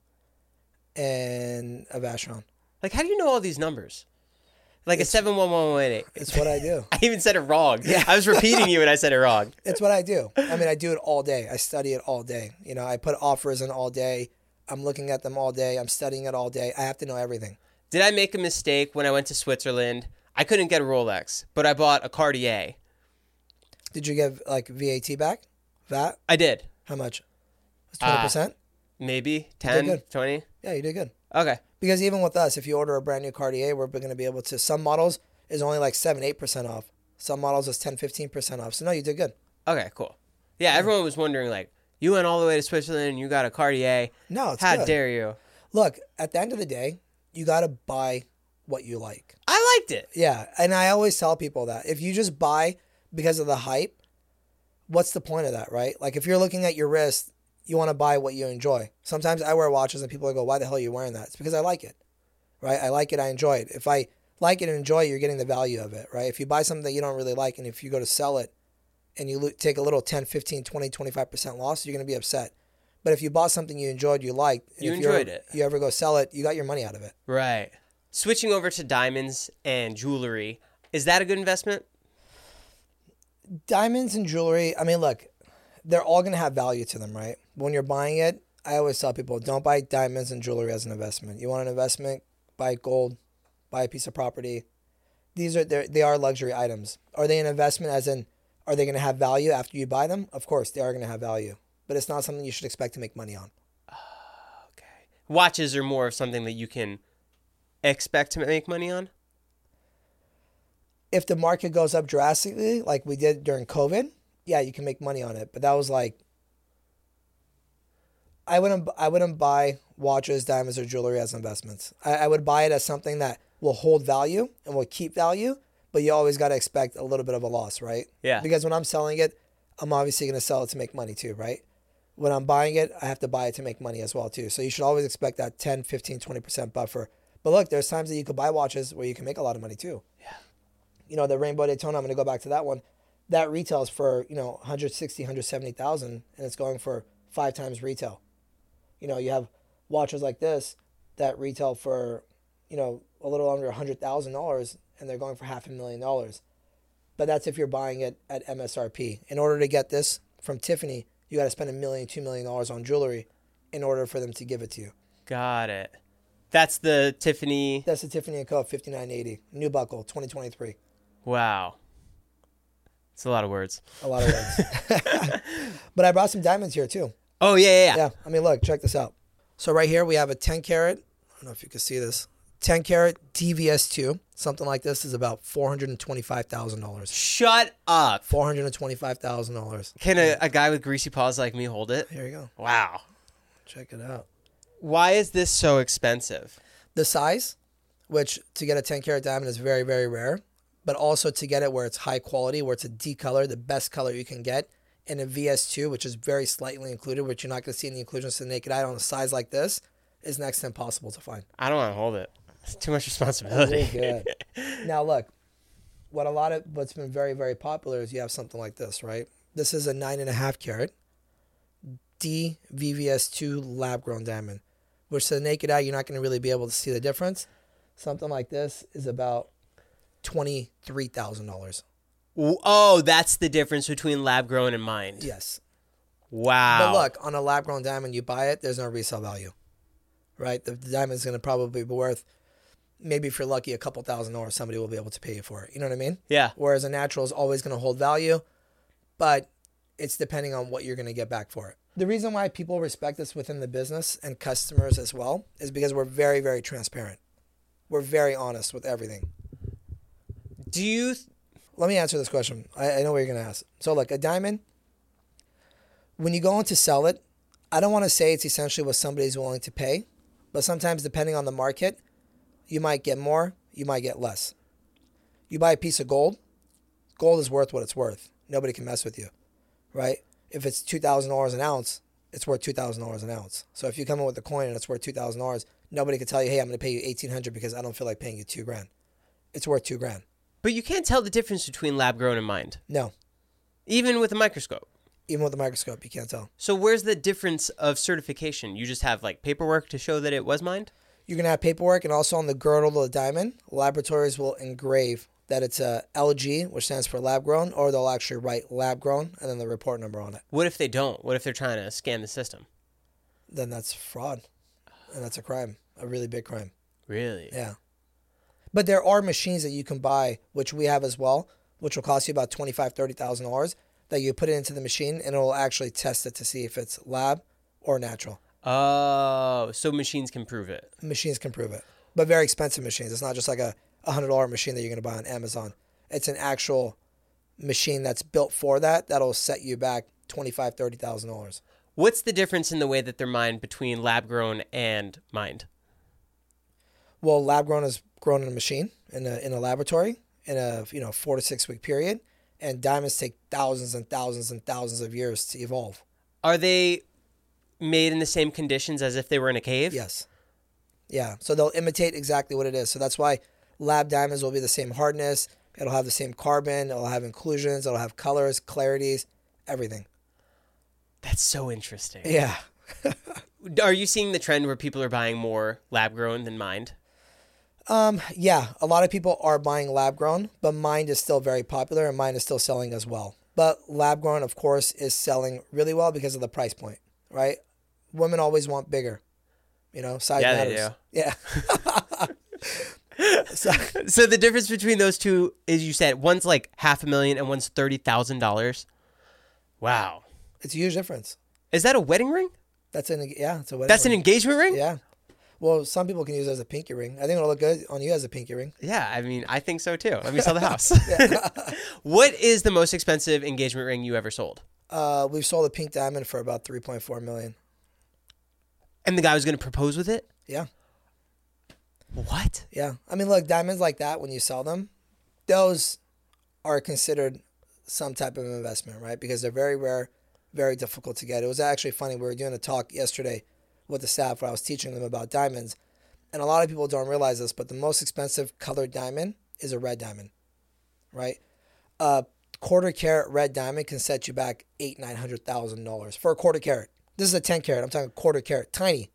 Speaker 4: and a Vacheron.
Speaker 5: Like, how do you know all these numbers? Like a 71118.
Speaker 4: It's what I do.
Speaker 5: I even said it wrong. Yeah. I was repeating you and I said it wrong.
Speaker 4: It's what I do. I mean, I do it all day. I study it all day. I put offers in all day. I'm looking at them all day. I'm studying it all day. I have to know everything.
Speaker 5: Did I make a mistake when I went to Switzerland? I couldn't get a Rolex, but I bought a Cartier.
Speaker 4: Did you get like VAT back? VAT?
Speaker 5: I did.
Speaker 4: How much? 20%?
Speaker 5: Maybe
Speaker 4: did
Speaker 5: 10,
Speaker 4: good.
Speaker 5: 20.
Speaker 4: Yeah, you did good.
Speaker 5: Okay.
Speaker 4: Because even with us, if you order a brand new Cartier, we're going to be able to, some models is only like 7-8% off. Some models is 10-15% off. So no, you did good.
Speaker 5: Okay, cool. Yeah, everyone was wondering, like, you went all the way to Switzerland and you got a Cartier.
Speaker 4: No, it's
Speaker 5: How
Speaker 4: good.
Speaker 5: dare you?
Speaker 4: Look, at the end of the day, you got to buy what you like.
Speaker 5: I liked it.
Speaker 4: Yeah, and I always tell people that. If you just buy because of the hype, what's the point of that, right? Like if you're looking at your wrist, you want to buy what you enjoy. Sometimes I wear watches and people go, why the hell are you wearing that? It's because I like it, right? I like it, I enjoy it. If I like it and enjoy it, you're getting the value of it, right? If you buy something that you don't really like and if you go to sell it, and you take a little 10, 15, 20, 25% loss, you're going to be upset. But if you bought something you enjoyed, you liked, and
Speaker 5: You
Speaker 4: if
Speaker 5: enjoyed it.
Speaker 4: you ever go sell it, you got your money out of it.
Speaker 5: Right. Switching over to diamonds and jewelry, is that a good investment?
Speaker 4: Diamonds and jewelry, I mean, look, they're all going to have value to them, right? When you're buying it, I always tell people, don't buy diamonds and jewelry as an investment. You want an investment, buy gold, buy a piece of property. They are luxury items. Are they an investment as in, are they going to have value after you buy them? Of course, they are going to have value. But it's not something you should expect to make money on.
Speaker 5: Okay. Watches are more of something that you can expect to make money on?
Speaker 4: If the market goes up drastically, like we did during COVID, yeah, you can make money on it. But that was like, I wouldn't buy watches, diamonds, or jewelry as investments. I would buy it as something that will hold value and will keep value, but you always got to expect a little bit of a loss, right?
Speaker 5: Yeah.
Speaker 4: Because when I'm selling it, I'm obviously going to sell it to make money too, right? When I'm buying it, I have to buy it to make money as well too. So you should always expect that 10, 15, 20% buffer. But look, there's times that you could buy watches where you can make a lot of money too.
Speaker 5: Yeah.
Speaker 4: You know, the Rainbow Daytona, I'm going to go back to that one. That retails for, 160, 170,000, and it's going for 5 times retail. You know, you have watches like this that retail for, a little under $100,000, and they're going for $500,000. But that's if you're buying it at MSRP. In order to get this from Tiffany, you got to spend $1 million, $2 million on jewelry in order for them to give it to you.
Speaker 5: Got it. That's the Tiffany.
Speaker 4: That's the Tiffany & Co. 5980. New buckle, 2023.
Speaker 5: Wow. It's a lot of words.
Speaker 4: A lot of words. But I brought some diamonds here too.
Speaker 5: Oh, yeah.
Speaker 4: Yeah, I mean, look, check this out. So right here we have a 10 karat. I don't know if you can see this. 10 karat DVS2. Something like this is about $425,000.
Speaker 5: Shut up.
Speaker 4: $425,000.
Speaker 5: Can a guy with greasy paws like me hold it?
Speaker 4: Here you go.
Speaker 5: Wow.
Speaker 4: Check it out.
Speaker 5: Why is this so expensive?
Speaker 4: The size, which to get a 10 karat diamond is very, very rare, but also to get it where it's high quality, where it's a D color, the best color you can get, and a VS2, which is very slightly included, which you're not going to see in the inclusions to the naked eye on a size like this, is next to impossible to find.
Speaker 5: I don't want to hold it. It's too much responsibility.
Speaker 4: Really good. Now look, what's been very, very popular is you have something like this, right? This is a 9.5 karat DVVS2 lab grown diamond, which to the naked eye, you're not going to really be able to see the difference. Something like this is about $23,000.
Speaker 5: Oh, that's the difference between lab grown and mined.
Speaker 4: Yes.
Speaker 5: Wow.
Speaker 4: But look, on a lab grown diamond, you buy it, there's no resale value, right? The diamond's going to probably be worth, maybe if you're lucky, a couple $1,000, somebody will be able to pay you for it. You know what I mean?
Speaker 5: Yeah.
Speaker 4: Whereas a natural is always going to hold value, but it's depending on what you're going to get back for it. The reason why people respect us within the business and customers as well is because we're very, very transparent. We're very honest with everything. Let me answer this question. I know what you're going to ask. So look, a diamond, when you go in to sell it, I don't want to say it's essentially what somebody's willing to pay, but sometimes depending on the market, you might get more, you might get less. You buy a piece of gold is worth what it's worth. Nobody can mess with you, right? If it's $2,000 an ounce, it's worth $2,000 an ounce. So if you come in with a coin and it's worth $2,000, nobody can tell you, hey, I'm going to pay you $1,800 because I don't feel like paying you $2,000. It's worth $2,000.
Speaker 5: But you can't tell the difference between lab grown and mined.
Speaker 4: No.
Speaker 5: Even with a microscope.
Speaker 4: Even with a microscope, you can't tell.
Speaker 5: So where's the difference of certification? You just have like paperwork to show that it was mined?
Speaker 4: You're going to have paperwork, and also on the girdle of the diamond, laboratories will engrave that it's a LG, which stands for lab grown, or they'll actually write lab grown and then the report number on it.
Speaker 5: What if they don't? What if they're trying to scam the system?
Speaker 4: Then that's fraud, and that's a crime, a really big crime.
Speaker 5: Really?
Speaker 4: Yeah. But there are machines that you can buy, which we have as well, which will cost you about $25,000, $30,000, that you put it into the machine, and it will actually test it to see if it's lab or natural.
Speaker 5: Oh, so machines can prove it.
Speaker 4: Machines can prove it, but very expensive machines. It's not just like a $100 machine that you're going to buy on Amazon. It's an actual machine that's built for that. That'll set you back $25,000, $30,000.
Speaker 5: What's the difference in the way that they're mined between lab grown and mined?
Speaker 4: Well, lab grown is grown in a machine in a laboratory in a 4 to 6 week period, and diamonds take thousands and thousands and thousands of years to evolve.
Speaker 5: Are they made in the same conditions as if they were in a cave?
Speaker 4: Yes. Yeah. So they'll imitate exactly what it is. So that's why lab diamonds will be the same hardness, It'll have the same carbon. It'll have inclusions. It'll have colors, clarities, everything.
Speaker 5: That's so interesting.
Speaker 4: Yeah.
Speaker 5: Are you seeing the trend where people are buying more lab grown than mined?
Speaker 4: Yeah, a lot of people are buying lab grown, but mined is still very popular and mined is still selling as well. But lab grown, of course, is selling really well because of the price point, right? Women always want bigger, size matters.
Speaker 5: They do.
Speaker 4: Yeah.
Speaker 5: So the difference between those two is, you said one's like $500,000 and one's $30,000. Wow.
Speaker 4: It's a huge difference.
Speaker 5: Is that a wedding ring?
Speaker 4: It's a wedding
Speaker 5: That's
Speaker 4: ring.
Speaker 5: an engagement ring?
Speaker 4: Yeah. Well, some people can use it as a pinky ring. I think it'll look good on you as a pinky ring.
Speaker 5: Yeah, I mean, I think so too. Let me sell the house. What is the most expensive engagement ring you ever sold?
Speaker 4: We've sold a pink diamond for about $3.4 million.
Speaker 5: And the guy was going to propose with it?
Speaker 4: Yeah.
Speaker 5: What?
Speaker 4: Yeah. I mean, look, diamonds like that, when you sell them, those are considered some type of investment, right? Because they're very rare, very difficult to get. It was actually funny. We were doing a talk yesterday with the staff where I was teaching them about diamonds. And a lot of people don't realize this, but the most expensive colored diamond is a red diamond, right? A quarter carat red diamond can set you back $800,000-$900,000 for a quarter carat. This is a 10 carat. I'm talking quarter carat. Tiny,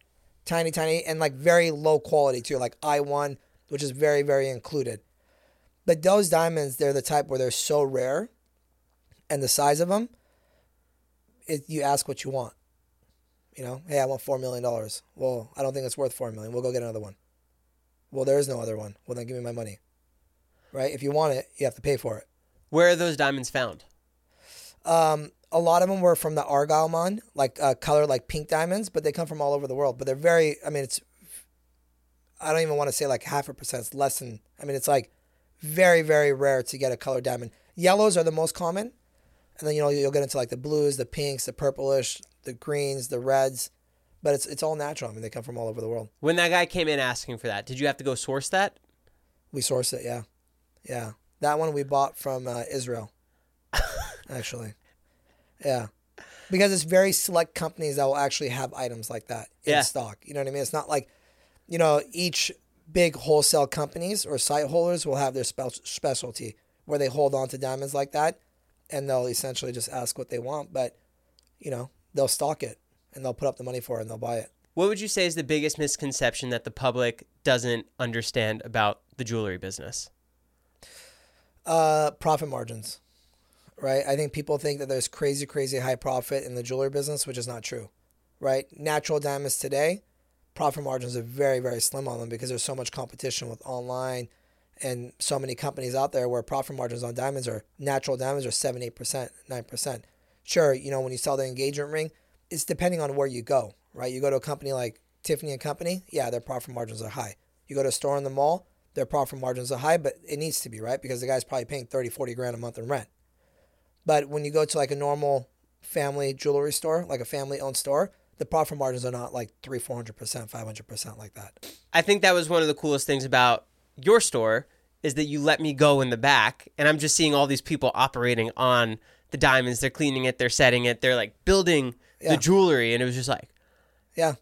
Speaker 4: and like very low quality too, like I1, which is very, very included. But those diamonds, they're the type where they're so rare, and the size of them, you ask what you want. Hey, I want $4 million. Well, I don't think it's worth $4 million. We'll go get another one. Well, there is no other one. Well, then give me my money. Right? If you want it, you have to pay for it.
Speaker 5: Where are those diamonds found?
Speaker 4: A lot of them were from the Argyle mine, like color like pink diamonds, but they come from all over the world. But they're very, I don't even want to say like 0.5%. It's less than, it's like very, very rare to get a colored diamond. Yellows are the most common. And then, you'll get into like the blues, the pinks, the purplish, the greens, the reds. But it's all natural. They come from all over the world.
Speaker 5: When that guy came in asking for that, did you have to go source that?
Speaker 4: We source it, yeah. Yeah. That one we bought from Israel, actually. Yeah. Because it's very select companies that will actually have items like that in stock. You know what I mean? It's not like, each big wholesale companies or site holders will have their specialty where they hold on to diamonds like that, and they'll essentially just ask what they want. But, they'll stock it, and they'll put up the money for it, and they'll buy it.
Speaker 5: What would you say is the biggest misconception that the public doesn't understand about the jewelry business?
Speaker 4: Profit margins, right? I think people think that there's crazy, crazy high profit in the jewelry business, which is not true, right? Natural diamonds today, profit margins are very, very slim on them because there's so much competition with online and so many companies out there where profit margins on natural diamonds are 7, 8%, 9%. Sure, when you sell the engagement ring, it's depending on where you go, right? You go to a company like Tiffany & Company, yeah, their profit margins are high. You go to a store in the mall, their profit margins are high, but it needs to be, right? Because the guy's probably paying 30, 40 grand a month in rent. But when you go to like a normal family jewelry store, like a family-owned store, the profit margins are not like 300, 400%, 500% like that.
Speaker 5: I think that was one of the coolest things about your store is that you let me go in the back, and I'm just seeing all these people operating on the diamonds. They're cleaning it, they're setting it, they're like building the jewelry, and it was just like,
Speaker 4: yeah.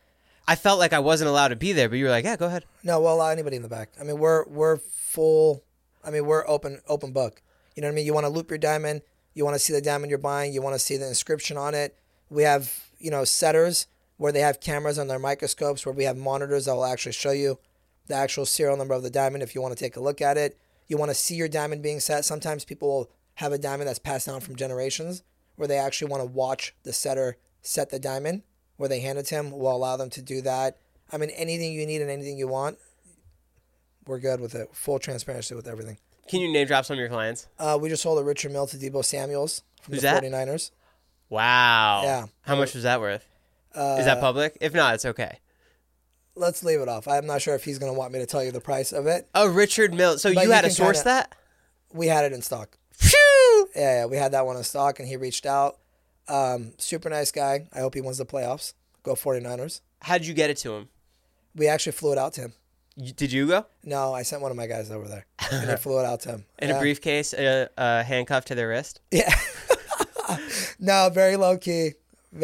Speaker 5: I felt like I wasn't allowed to be there, but you were like, yeah, go ahead.
Speaker 4: No, we'll allow anybody in the back. We're full. We're open book. You know what I mean? You want to loop your diamond. You want to see the diamond you're buying. You want to see the inscription on it. We have, setters where they have cameras on their microscopes where we have monitors that will actually show you the actual serial number of the diamond if you want to take a look at it. You want to see your diamond being set. Sometimes people will have a diamond that's passed down from generations where they actually want to watch the setter set the diamond where they hand it to him. We'll allow them to do that. Anything you need and anything you want, we're good with it. Full transparency with everything.
Speaker 5: Can you name drop some of your clients?
Speaker 4: We just sold a Richard Mille to Deebo Samuels from
Speaker 5: Who's
Speaker 4: the
Speaker 5: that?
Speaker 4: 49ers.
Speaker 5: Wow.
Speaker 4: Yeah.
Speaker 5: How much was that worth? Is that public? If not, it's okay.
Speaker 4: Let's leave it off. I'm not sure if he's going to want me to tell you the price of it.
Speaker 5: Oh, Richard Mille. So
Speaker 4: But
Speaker 5: you had to source that?
Speaker 4: We had it in stock.
Speaker 5: Phew!
Speaker 4: Yeah, we had that one in stock, and he reached out. Super nice guy. I hope he wins the playoffs. Go 49ers.
Speaker 5: How'd you get it to him?
Speaker 4: We actually flew it out to him.
Speaker 5: Did you go?
Speaker 4: No, I sent one of my guys over there, and they flew it out to him.
Speaker 5: In a briefcase, a handcuff to their wrist?
Speaker 4: Yeah. No, very low key.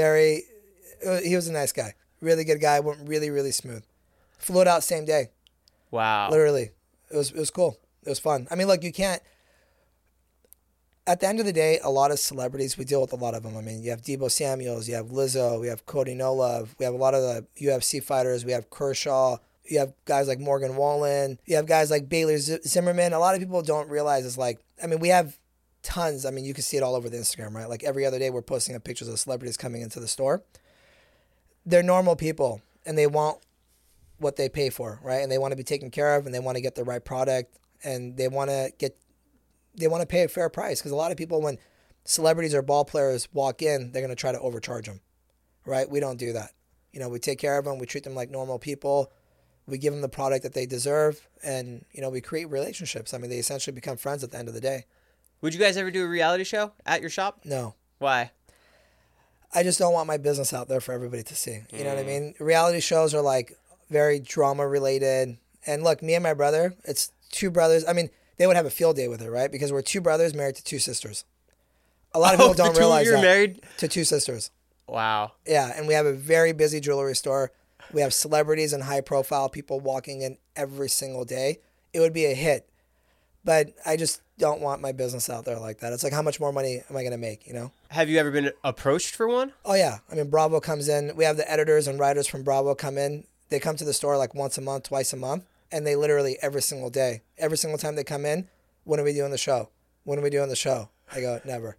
Speaker 4: He was a nice guy. Really good guy. Went really, really smooth. Flew it out same day.
Speaker 5: Wow.
Speaker 4: Literally. It was cool. It was fun. I mean, look, you can't. At the end of the day, a lot of celebrities, we deal with a lot of them. I mean, you have Debo Samuels, you have Lizzo, we have Cody Nolov, we have a lot of the UFC fighters, we have Kershaw, you have guys like Morgan Wallen, you have guys like Bailey Zimmerman. A lot of people don't realize it's like, I mean, we have tons. I mean, you can see it all over the Instagram, right? Like every other day we're posting up pictures of celebrities coming into the store. They're normal people and they want what they pay for, right? And they want to be taken care of and they want to get the right product and they want to pay a fair price, because a lot of people, when celebrities or ball players walk in, they're going to try to overcharge them, right? We don't do that. You know, we take care of them. We treat them like normal people. We give them the product that they deserve, and, you know, we create relationships. I mean, they essentially become friends at the end of the day.
Speaker 5: Would you guys ever do a reality show at your shop?
Speaker 4: No.
Speaker 5: Why?
Speaker 4: I just don't want my business out there for everybody to see. You know what I mean? Reality shows are like very drama related. And look, me and my brother, it's two brothers. I mean, they would have a field day with it, right? Because we're two brothers married to two sisters. A lot of people don't realize that.
Speaker 5: You're married
Speaker 4: to two sisters.
Speaker 5: Wow.
Speaker 4: Yeah, and we have a very busy jewelry store. We have celebrities and high-profile people walking in every single day. It would be a hit. But I just don't want my business out there like that. It's like, how much more money am I going to make, you know?
Speaker 5: Have you ever been approached for one?
Speaker 4: Oh, yeah. I mean, Bravo comes in. We have the editors and writers from Bravo come in. They come to the store like once a month, twice a month. And they literally every single day, every single time they come in, when are we doing the show? When are we doing the show? I go, never.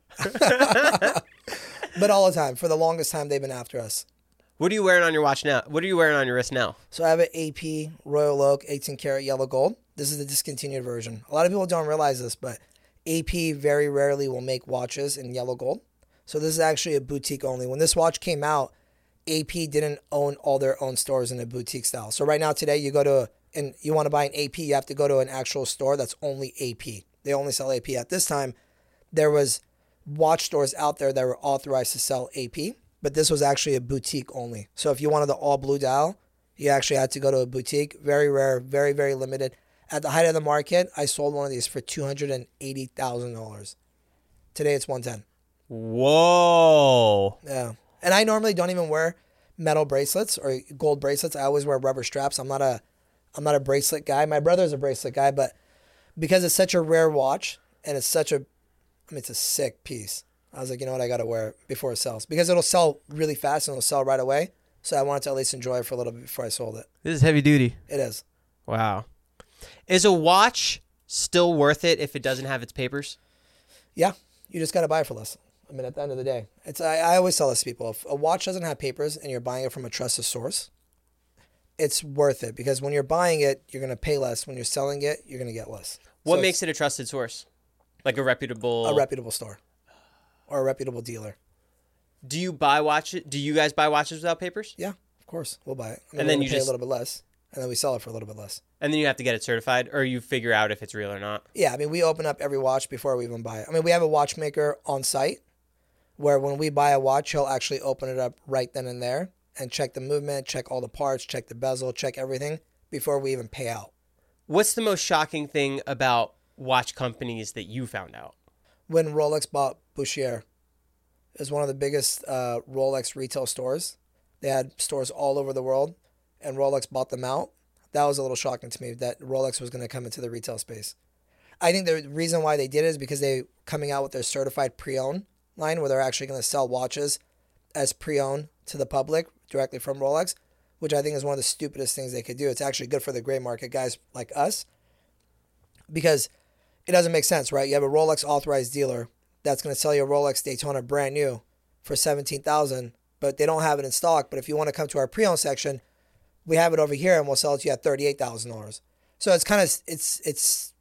Speaker 4: But all the time. For the longest time, they've been after us.
Speaker 5: What are you wearing on your watch now? What are you wearing on your wrist now?
Speaker 4: So I have an AP Royal Oak 18 karat yellow gold. This is the discontinued version. A lot of people don't realize this, but AP very rarely will make watches in yellow gold. So this is actually a boutique only. When this watch came out, AP didn't own all their own stores in a boutique style. So right now, today, you go to and you want to buy an AP, you have to go to an actual store that's only AP. They only sell AP. At this time, there was watch stores out there that were authorized to sell AP, but this was actually a boutique only. So if you wanted the all blue dial, you actually had to go to a boutique. Very rare, very, very limited. At the height of the market, I sold one of these for $280,000. Today it's $110,000.
Speaker 5: Whoa.
Speaker 4: Yeah. And I normally don't even wear metal bracelets or gold bracelets. I always wear rubber straps. I'm not a bracelet guy. My brother's a bracelet guy, but because it's such a rare watch and it's it's a sick piece. I was like, you know what, I got to wear it before it sells, because it'll sell really fast and it'll sell right away. So I wanted to at least enjoy it for a little bit before I sold it.
Speaker 5: This is heavy duty.
Speaker 4: It is.
Speaker 5: Wow. Is a watch still worth it if it doesn't have its papers?
Speaker 4: Yeah. You just got to buy it for less. I mean, at the end of the day, I always tell this to people, if a watch doesn't have papers and you're buying it from a trusted source, it's worth it, because when you're buying it, you're going to pay less. When you're selling it, you're going to get less.
Speaker 5: What makes it a trusted source? Like a reputable
Speaker 4: store or a reputable dealer.
Speaker 5: Do you buy watches? Do you guys buy watches without papers?
Speaker 4: Yeah, of course. We'll buy it.
Speaker 5: And then you
Speaker 4: pay
Speaker 5: just
Speaker 4: a little bit less, and then we sell it for a little bit less.
Speaker 5: And then you have to get it certified, or you figure out if it's real or not?
Speaker 4: Yeah, I mean, we open up every watch before we even buy it. I mean, we have a watchmaker on site where when we buy a watch, he'll actually open it up right then and there and check the movement, check all the parts, check the bezel, check everything before we even pay out.
Speaker 5: What's the most shocking thing about watch companies that you found out?
Speaker 4: When Rolex bought Bouchier, it was one of the biggest Rolex retail stores. They had stores all over the world, and Rolex bought them out. That was a little shocking to me, that Rolex was going to come into the retail space. I think the reason why they did it is because they coming out with their certified pre-owned line, where they're actually going to sell watches as pre-owned to the public directly from Rolex, which I think is one of the stupidest things they could do. It's actually good for the gray market guys like us, because it doesn't make sense, right? You have a Rolex authorized dealer that's going to sell you a Rolex Daytona brand new for $17,000, but they don't have it in stock. But if you want to come to our pre-owned section, we have it over here and we'll sell it to you at $38,000. So it's kind of, it's,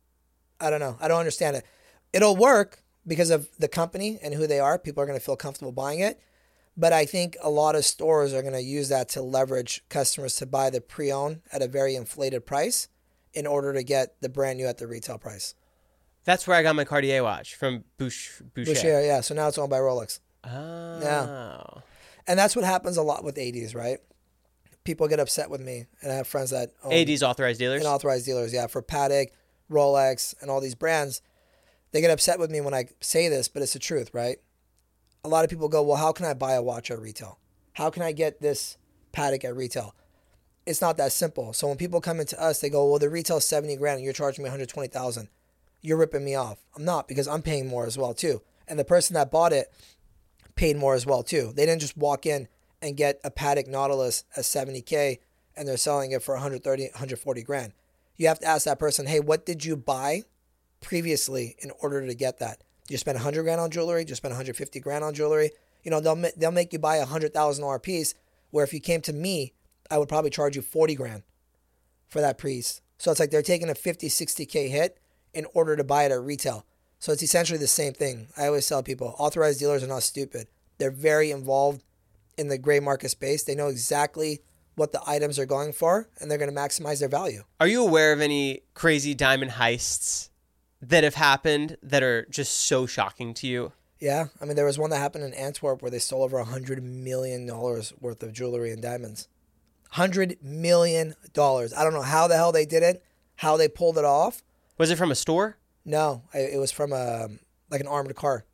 Speaker 4: I don't know. I don't understand it. It'll work because of the company and who they are. People are going to feel comfortable buying it. But I think a lot of stores are going to use that to leverage customers to buy the pre-owned at a very inflated price in order to get the brand new at the retail price.
Speaker 5: That's where I got my Cartier watch, from Boucher.
Speaker 4: Boucher, yeah. So now it's owned by Rolex.
Speaker 5: Oh.
Speaker 4: Yeah. And that's what happens a lot with ADs, right? People get upset with me, and I have friends that own
Speaker 5: ADs, authorized dealers?
Speaker 4: And authorized dealers, yeah. For Patek, Rolex, and all these brands, they get upset with me when I say this, but it's the truth, right? A lot of people go, well, how can I buy a watch at retail? How can I get this Patek at retail? it's not that simple. So when people come into us, they go, well, the retail's 70 grand and you're charging me 120,000. You're ripping me off. I'm not, because I'm paying more as well too. And the person that bought it paid more as well too. They didn't just walk in and get a Patek Nautilus at 70K and they're selling it for 130, 140 grand. You have to ask that person, hey, what did you buy previously in order to get that? You spend 100 grand on jewelry, you spend 150 grand on jewelry. You know, they'll make you buy a $100,000 piece, where if you came to me, I would probably charge you 40 grand for that piece. So it's like they're taking a 50, 60K hit in order to buy it at retail. So it's essentially the same thing. I always tell people, authorized dealers are not stupid. They're very involved in the gray market space. They know exactly what the items are going for, and they're going to maximize their value.
Speaker 5: Are you aware of any crazy diamond heists that have happened that are just so shocking to you?
Speaker 4: Yeah. I mean, there was one that happened in Antwerp where they stole over $100 million worth of jewelry and diamonds. $100 million. I don't know how the hell they did it, how they pulled it off.
Speaker 5: Was it from a store?
Speaker 4: No, it was from like an armored car.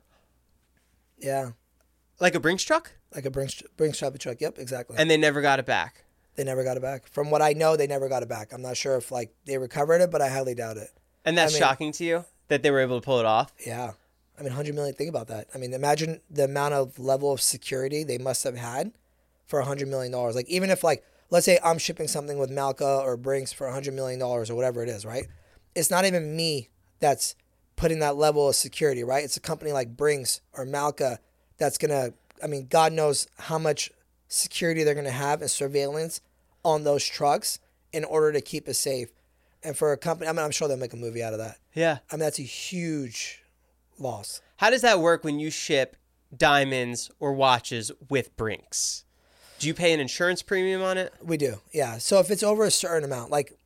Speaker 4: Yeah.
Speaker 5: Like a Brinks truck?
Speaker 4: Like a Brinks truck. Yep, exactly.
Speaker 5: And they never got it back?
Speaker 4: They never got it back. From what I know, they never got it back. I'm not sure if like they recovered it, but I highly doubt it.
Speaker 5: And that's shocking to you that they were able to pull it off?
Speaker 4: Yeah. I mean, 100 million, think about that. I mean, imagine the amount of level of security they must have had for $100 million. Like, even if, like, let's say I'm shipping something with Malka or Brinks for $100 million or whatever it is, right? It's not even me that's putting that level of security, right? It's a company like Brinks or Malka that's going to, I mean, God knows how much security they're going to have and surveillance on those trucks in order to keep it safe. And for a company, I mean, I'm sure they'll make a movie out of that.
Speaker 5: Yeah.
Speaker 4: I mean, that's a huge loss.
Speaker 5: How does that work when you ship diamonds or watches with Brinks? Do you pay an insurance premium on it?
Speaker 4: We do, yeah. So if it's over a certain amount, like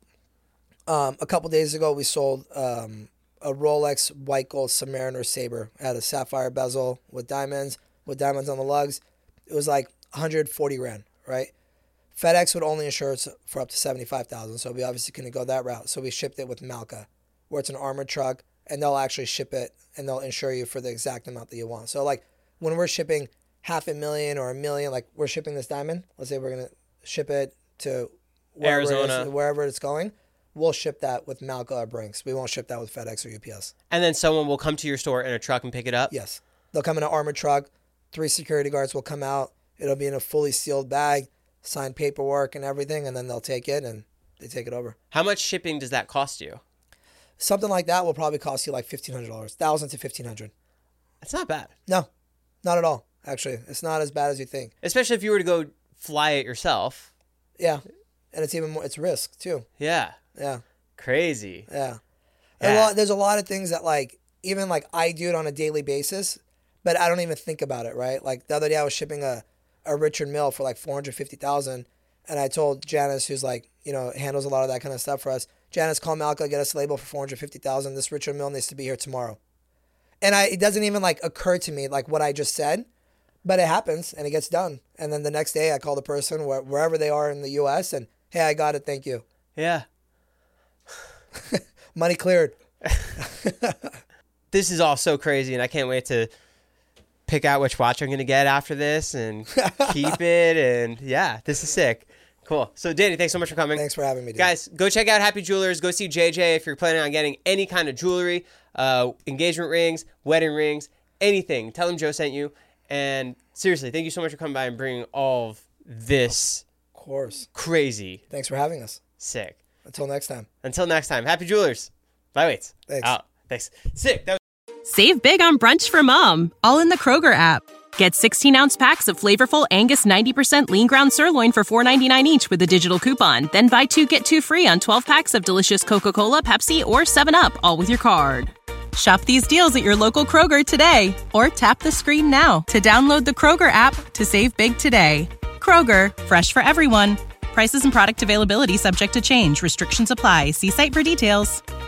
Speaker 4: a couple days ago, we sold a Rolex white gold Submariner Sabre. It had a sapphire bezel with diamonds on the lugs. It was like 140 grand, right? FedEx would only insure it for up to 75,000, so we obviously couldn't go that route. So we shipped it with Malka, where it's an armored truck, and they'll actually ship it, and they'll insure you for the exact amount that you want. So like when we're shipping $500,000 or $1 million, like we're shipping this diamond, let's say we're going to ship it to
Speaker 5: Arizona,
Speaker 4: wherever it's going, we'll ship that with Malka or Brinks. We won't ship that with FedEx or UPS.
Speaker 5: And then someone will come to your store in a truck and pick it up?
Speaker 4: Yes. They'll come in an armored truck. 3 security guards will come out. It'll be in a fully sealed bag, signed paperwork and everything, and then they'll take it and they take it over.
Speaker 5: How much shipping does that cost you?
Speaker 4: Something like that will probably cost you like $1,500, $1,000 to $1,500.
Speaker 5: That's not bad.
Speaker 4: No, not at all. Actually, it's not as bad as you think.
Speaker 5: Especially if you were to go fly it yourself.
Speaker 4: Yeah, and it's even more. It's risk too.
Speaker 5: Yeah.
Speaker 4: Yeah.
Speaker 5: Crazy.
Speaker 4: Yeah.
Speaker 5: Yeah.
Speaker 4: There's a lot of things that like even like I do it on a daily basis, but I don't even think about it. Right. Like the other day I was shipping a Richard Mille for like $450,000, and I told Janice, who's like handles a lot of that kind of stuff for us. Janice, call Malka, get us a label for $450,000. This Richard Mille needs to be here tomorrow. And it doesn't even like occur to me like what I just said, but it happens and it gets done. And then the next day I call the person wherever they are in the U.S. and hey, I got it. Thank you.
Speaker 5: Yeah.
Speaker 4: Money cleared.
Speaker 5: This is all so crazy, and I can't wait to pick out which watch I'm going to get after this and keep it. And yeah, this is sick. Cool. So Danny, thanks so much for coming.
Speaker 4: Thanks for having me, dude.
Speaker 5: Guys, go check out Happy Jewelers. Go see JJ if you're planning on getting any kind of jewelry, engagement rings, wedding rings, anything. Tell him Joe sent you. And seriously, thank you so much for coming by and bringing all of this.
Speaker 4: Of course.
Speaker 5: Crazy.
Speaker 4: Thanks for having us.
Speaker 5: Sick.
Speaker 4: Until next time.
Speaker 5: Happy Jewelers. Bye, Waits.
Speaker 4: Thanks.
Speaker 5: Out. Thanks. Sick.
Speaker 7: Save big on brunch for mom, all in the Kroger app. Get 16-ounce packs of flavorful Angus 90% lean ground sirloin for $4.99 each with a digital coupon. Then buy 2, get 2 free on 12 packs of delicious Coca-Cola, Pepsi, or 7-Up, all with your card. Shop these deals at your local Kroger today, or tap the screen now to download the Kroger app to save big today. Kroger, fresh for everyone. Prices and product availability subject to change. Restrictions apply. See site for details.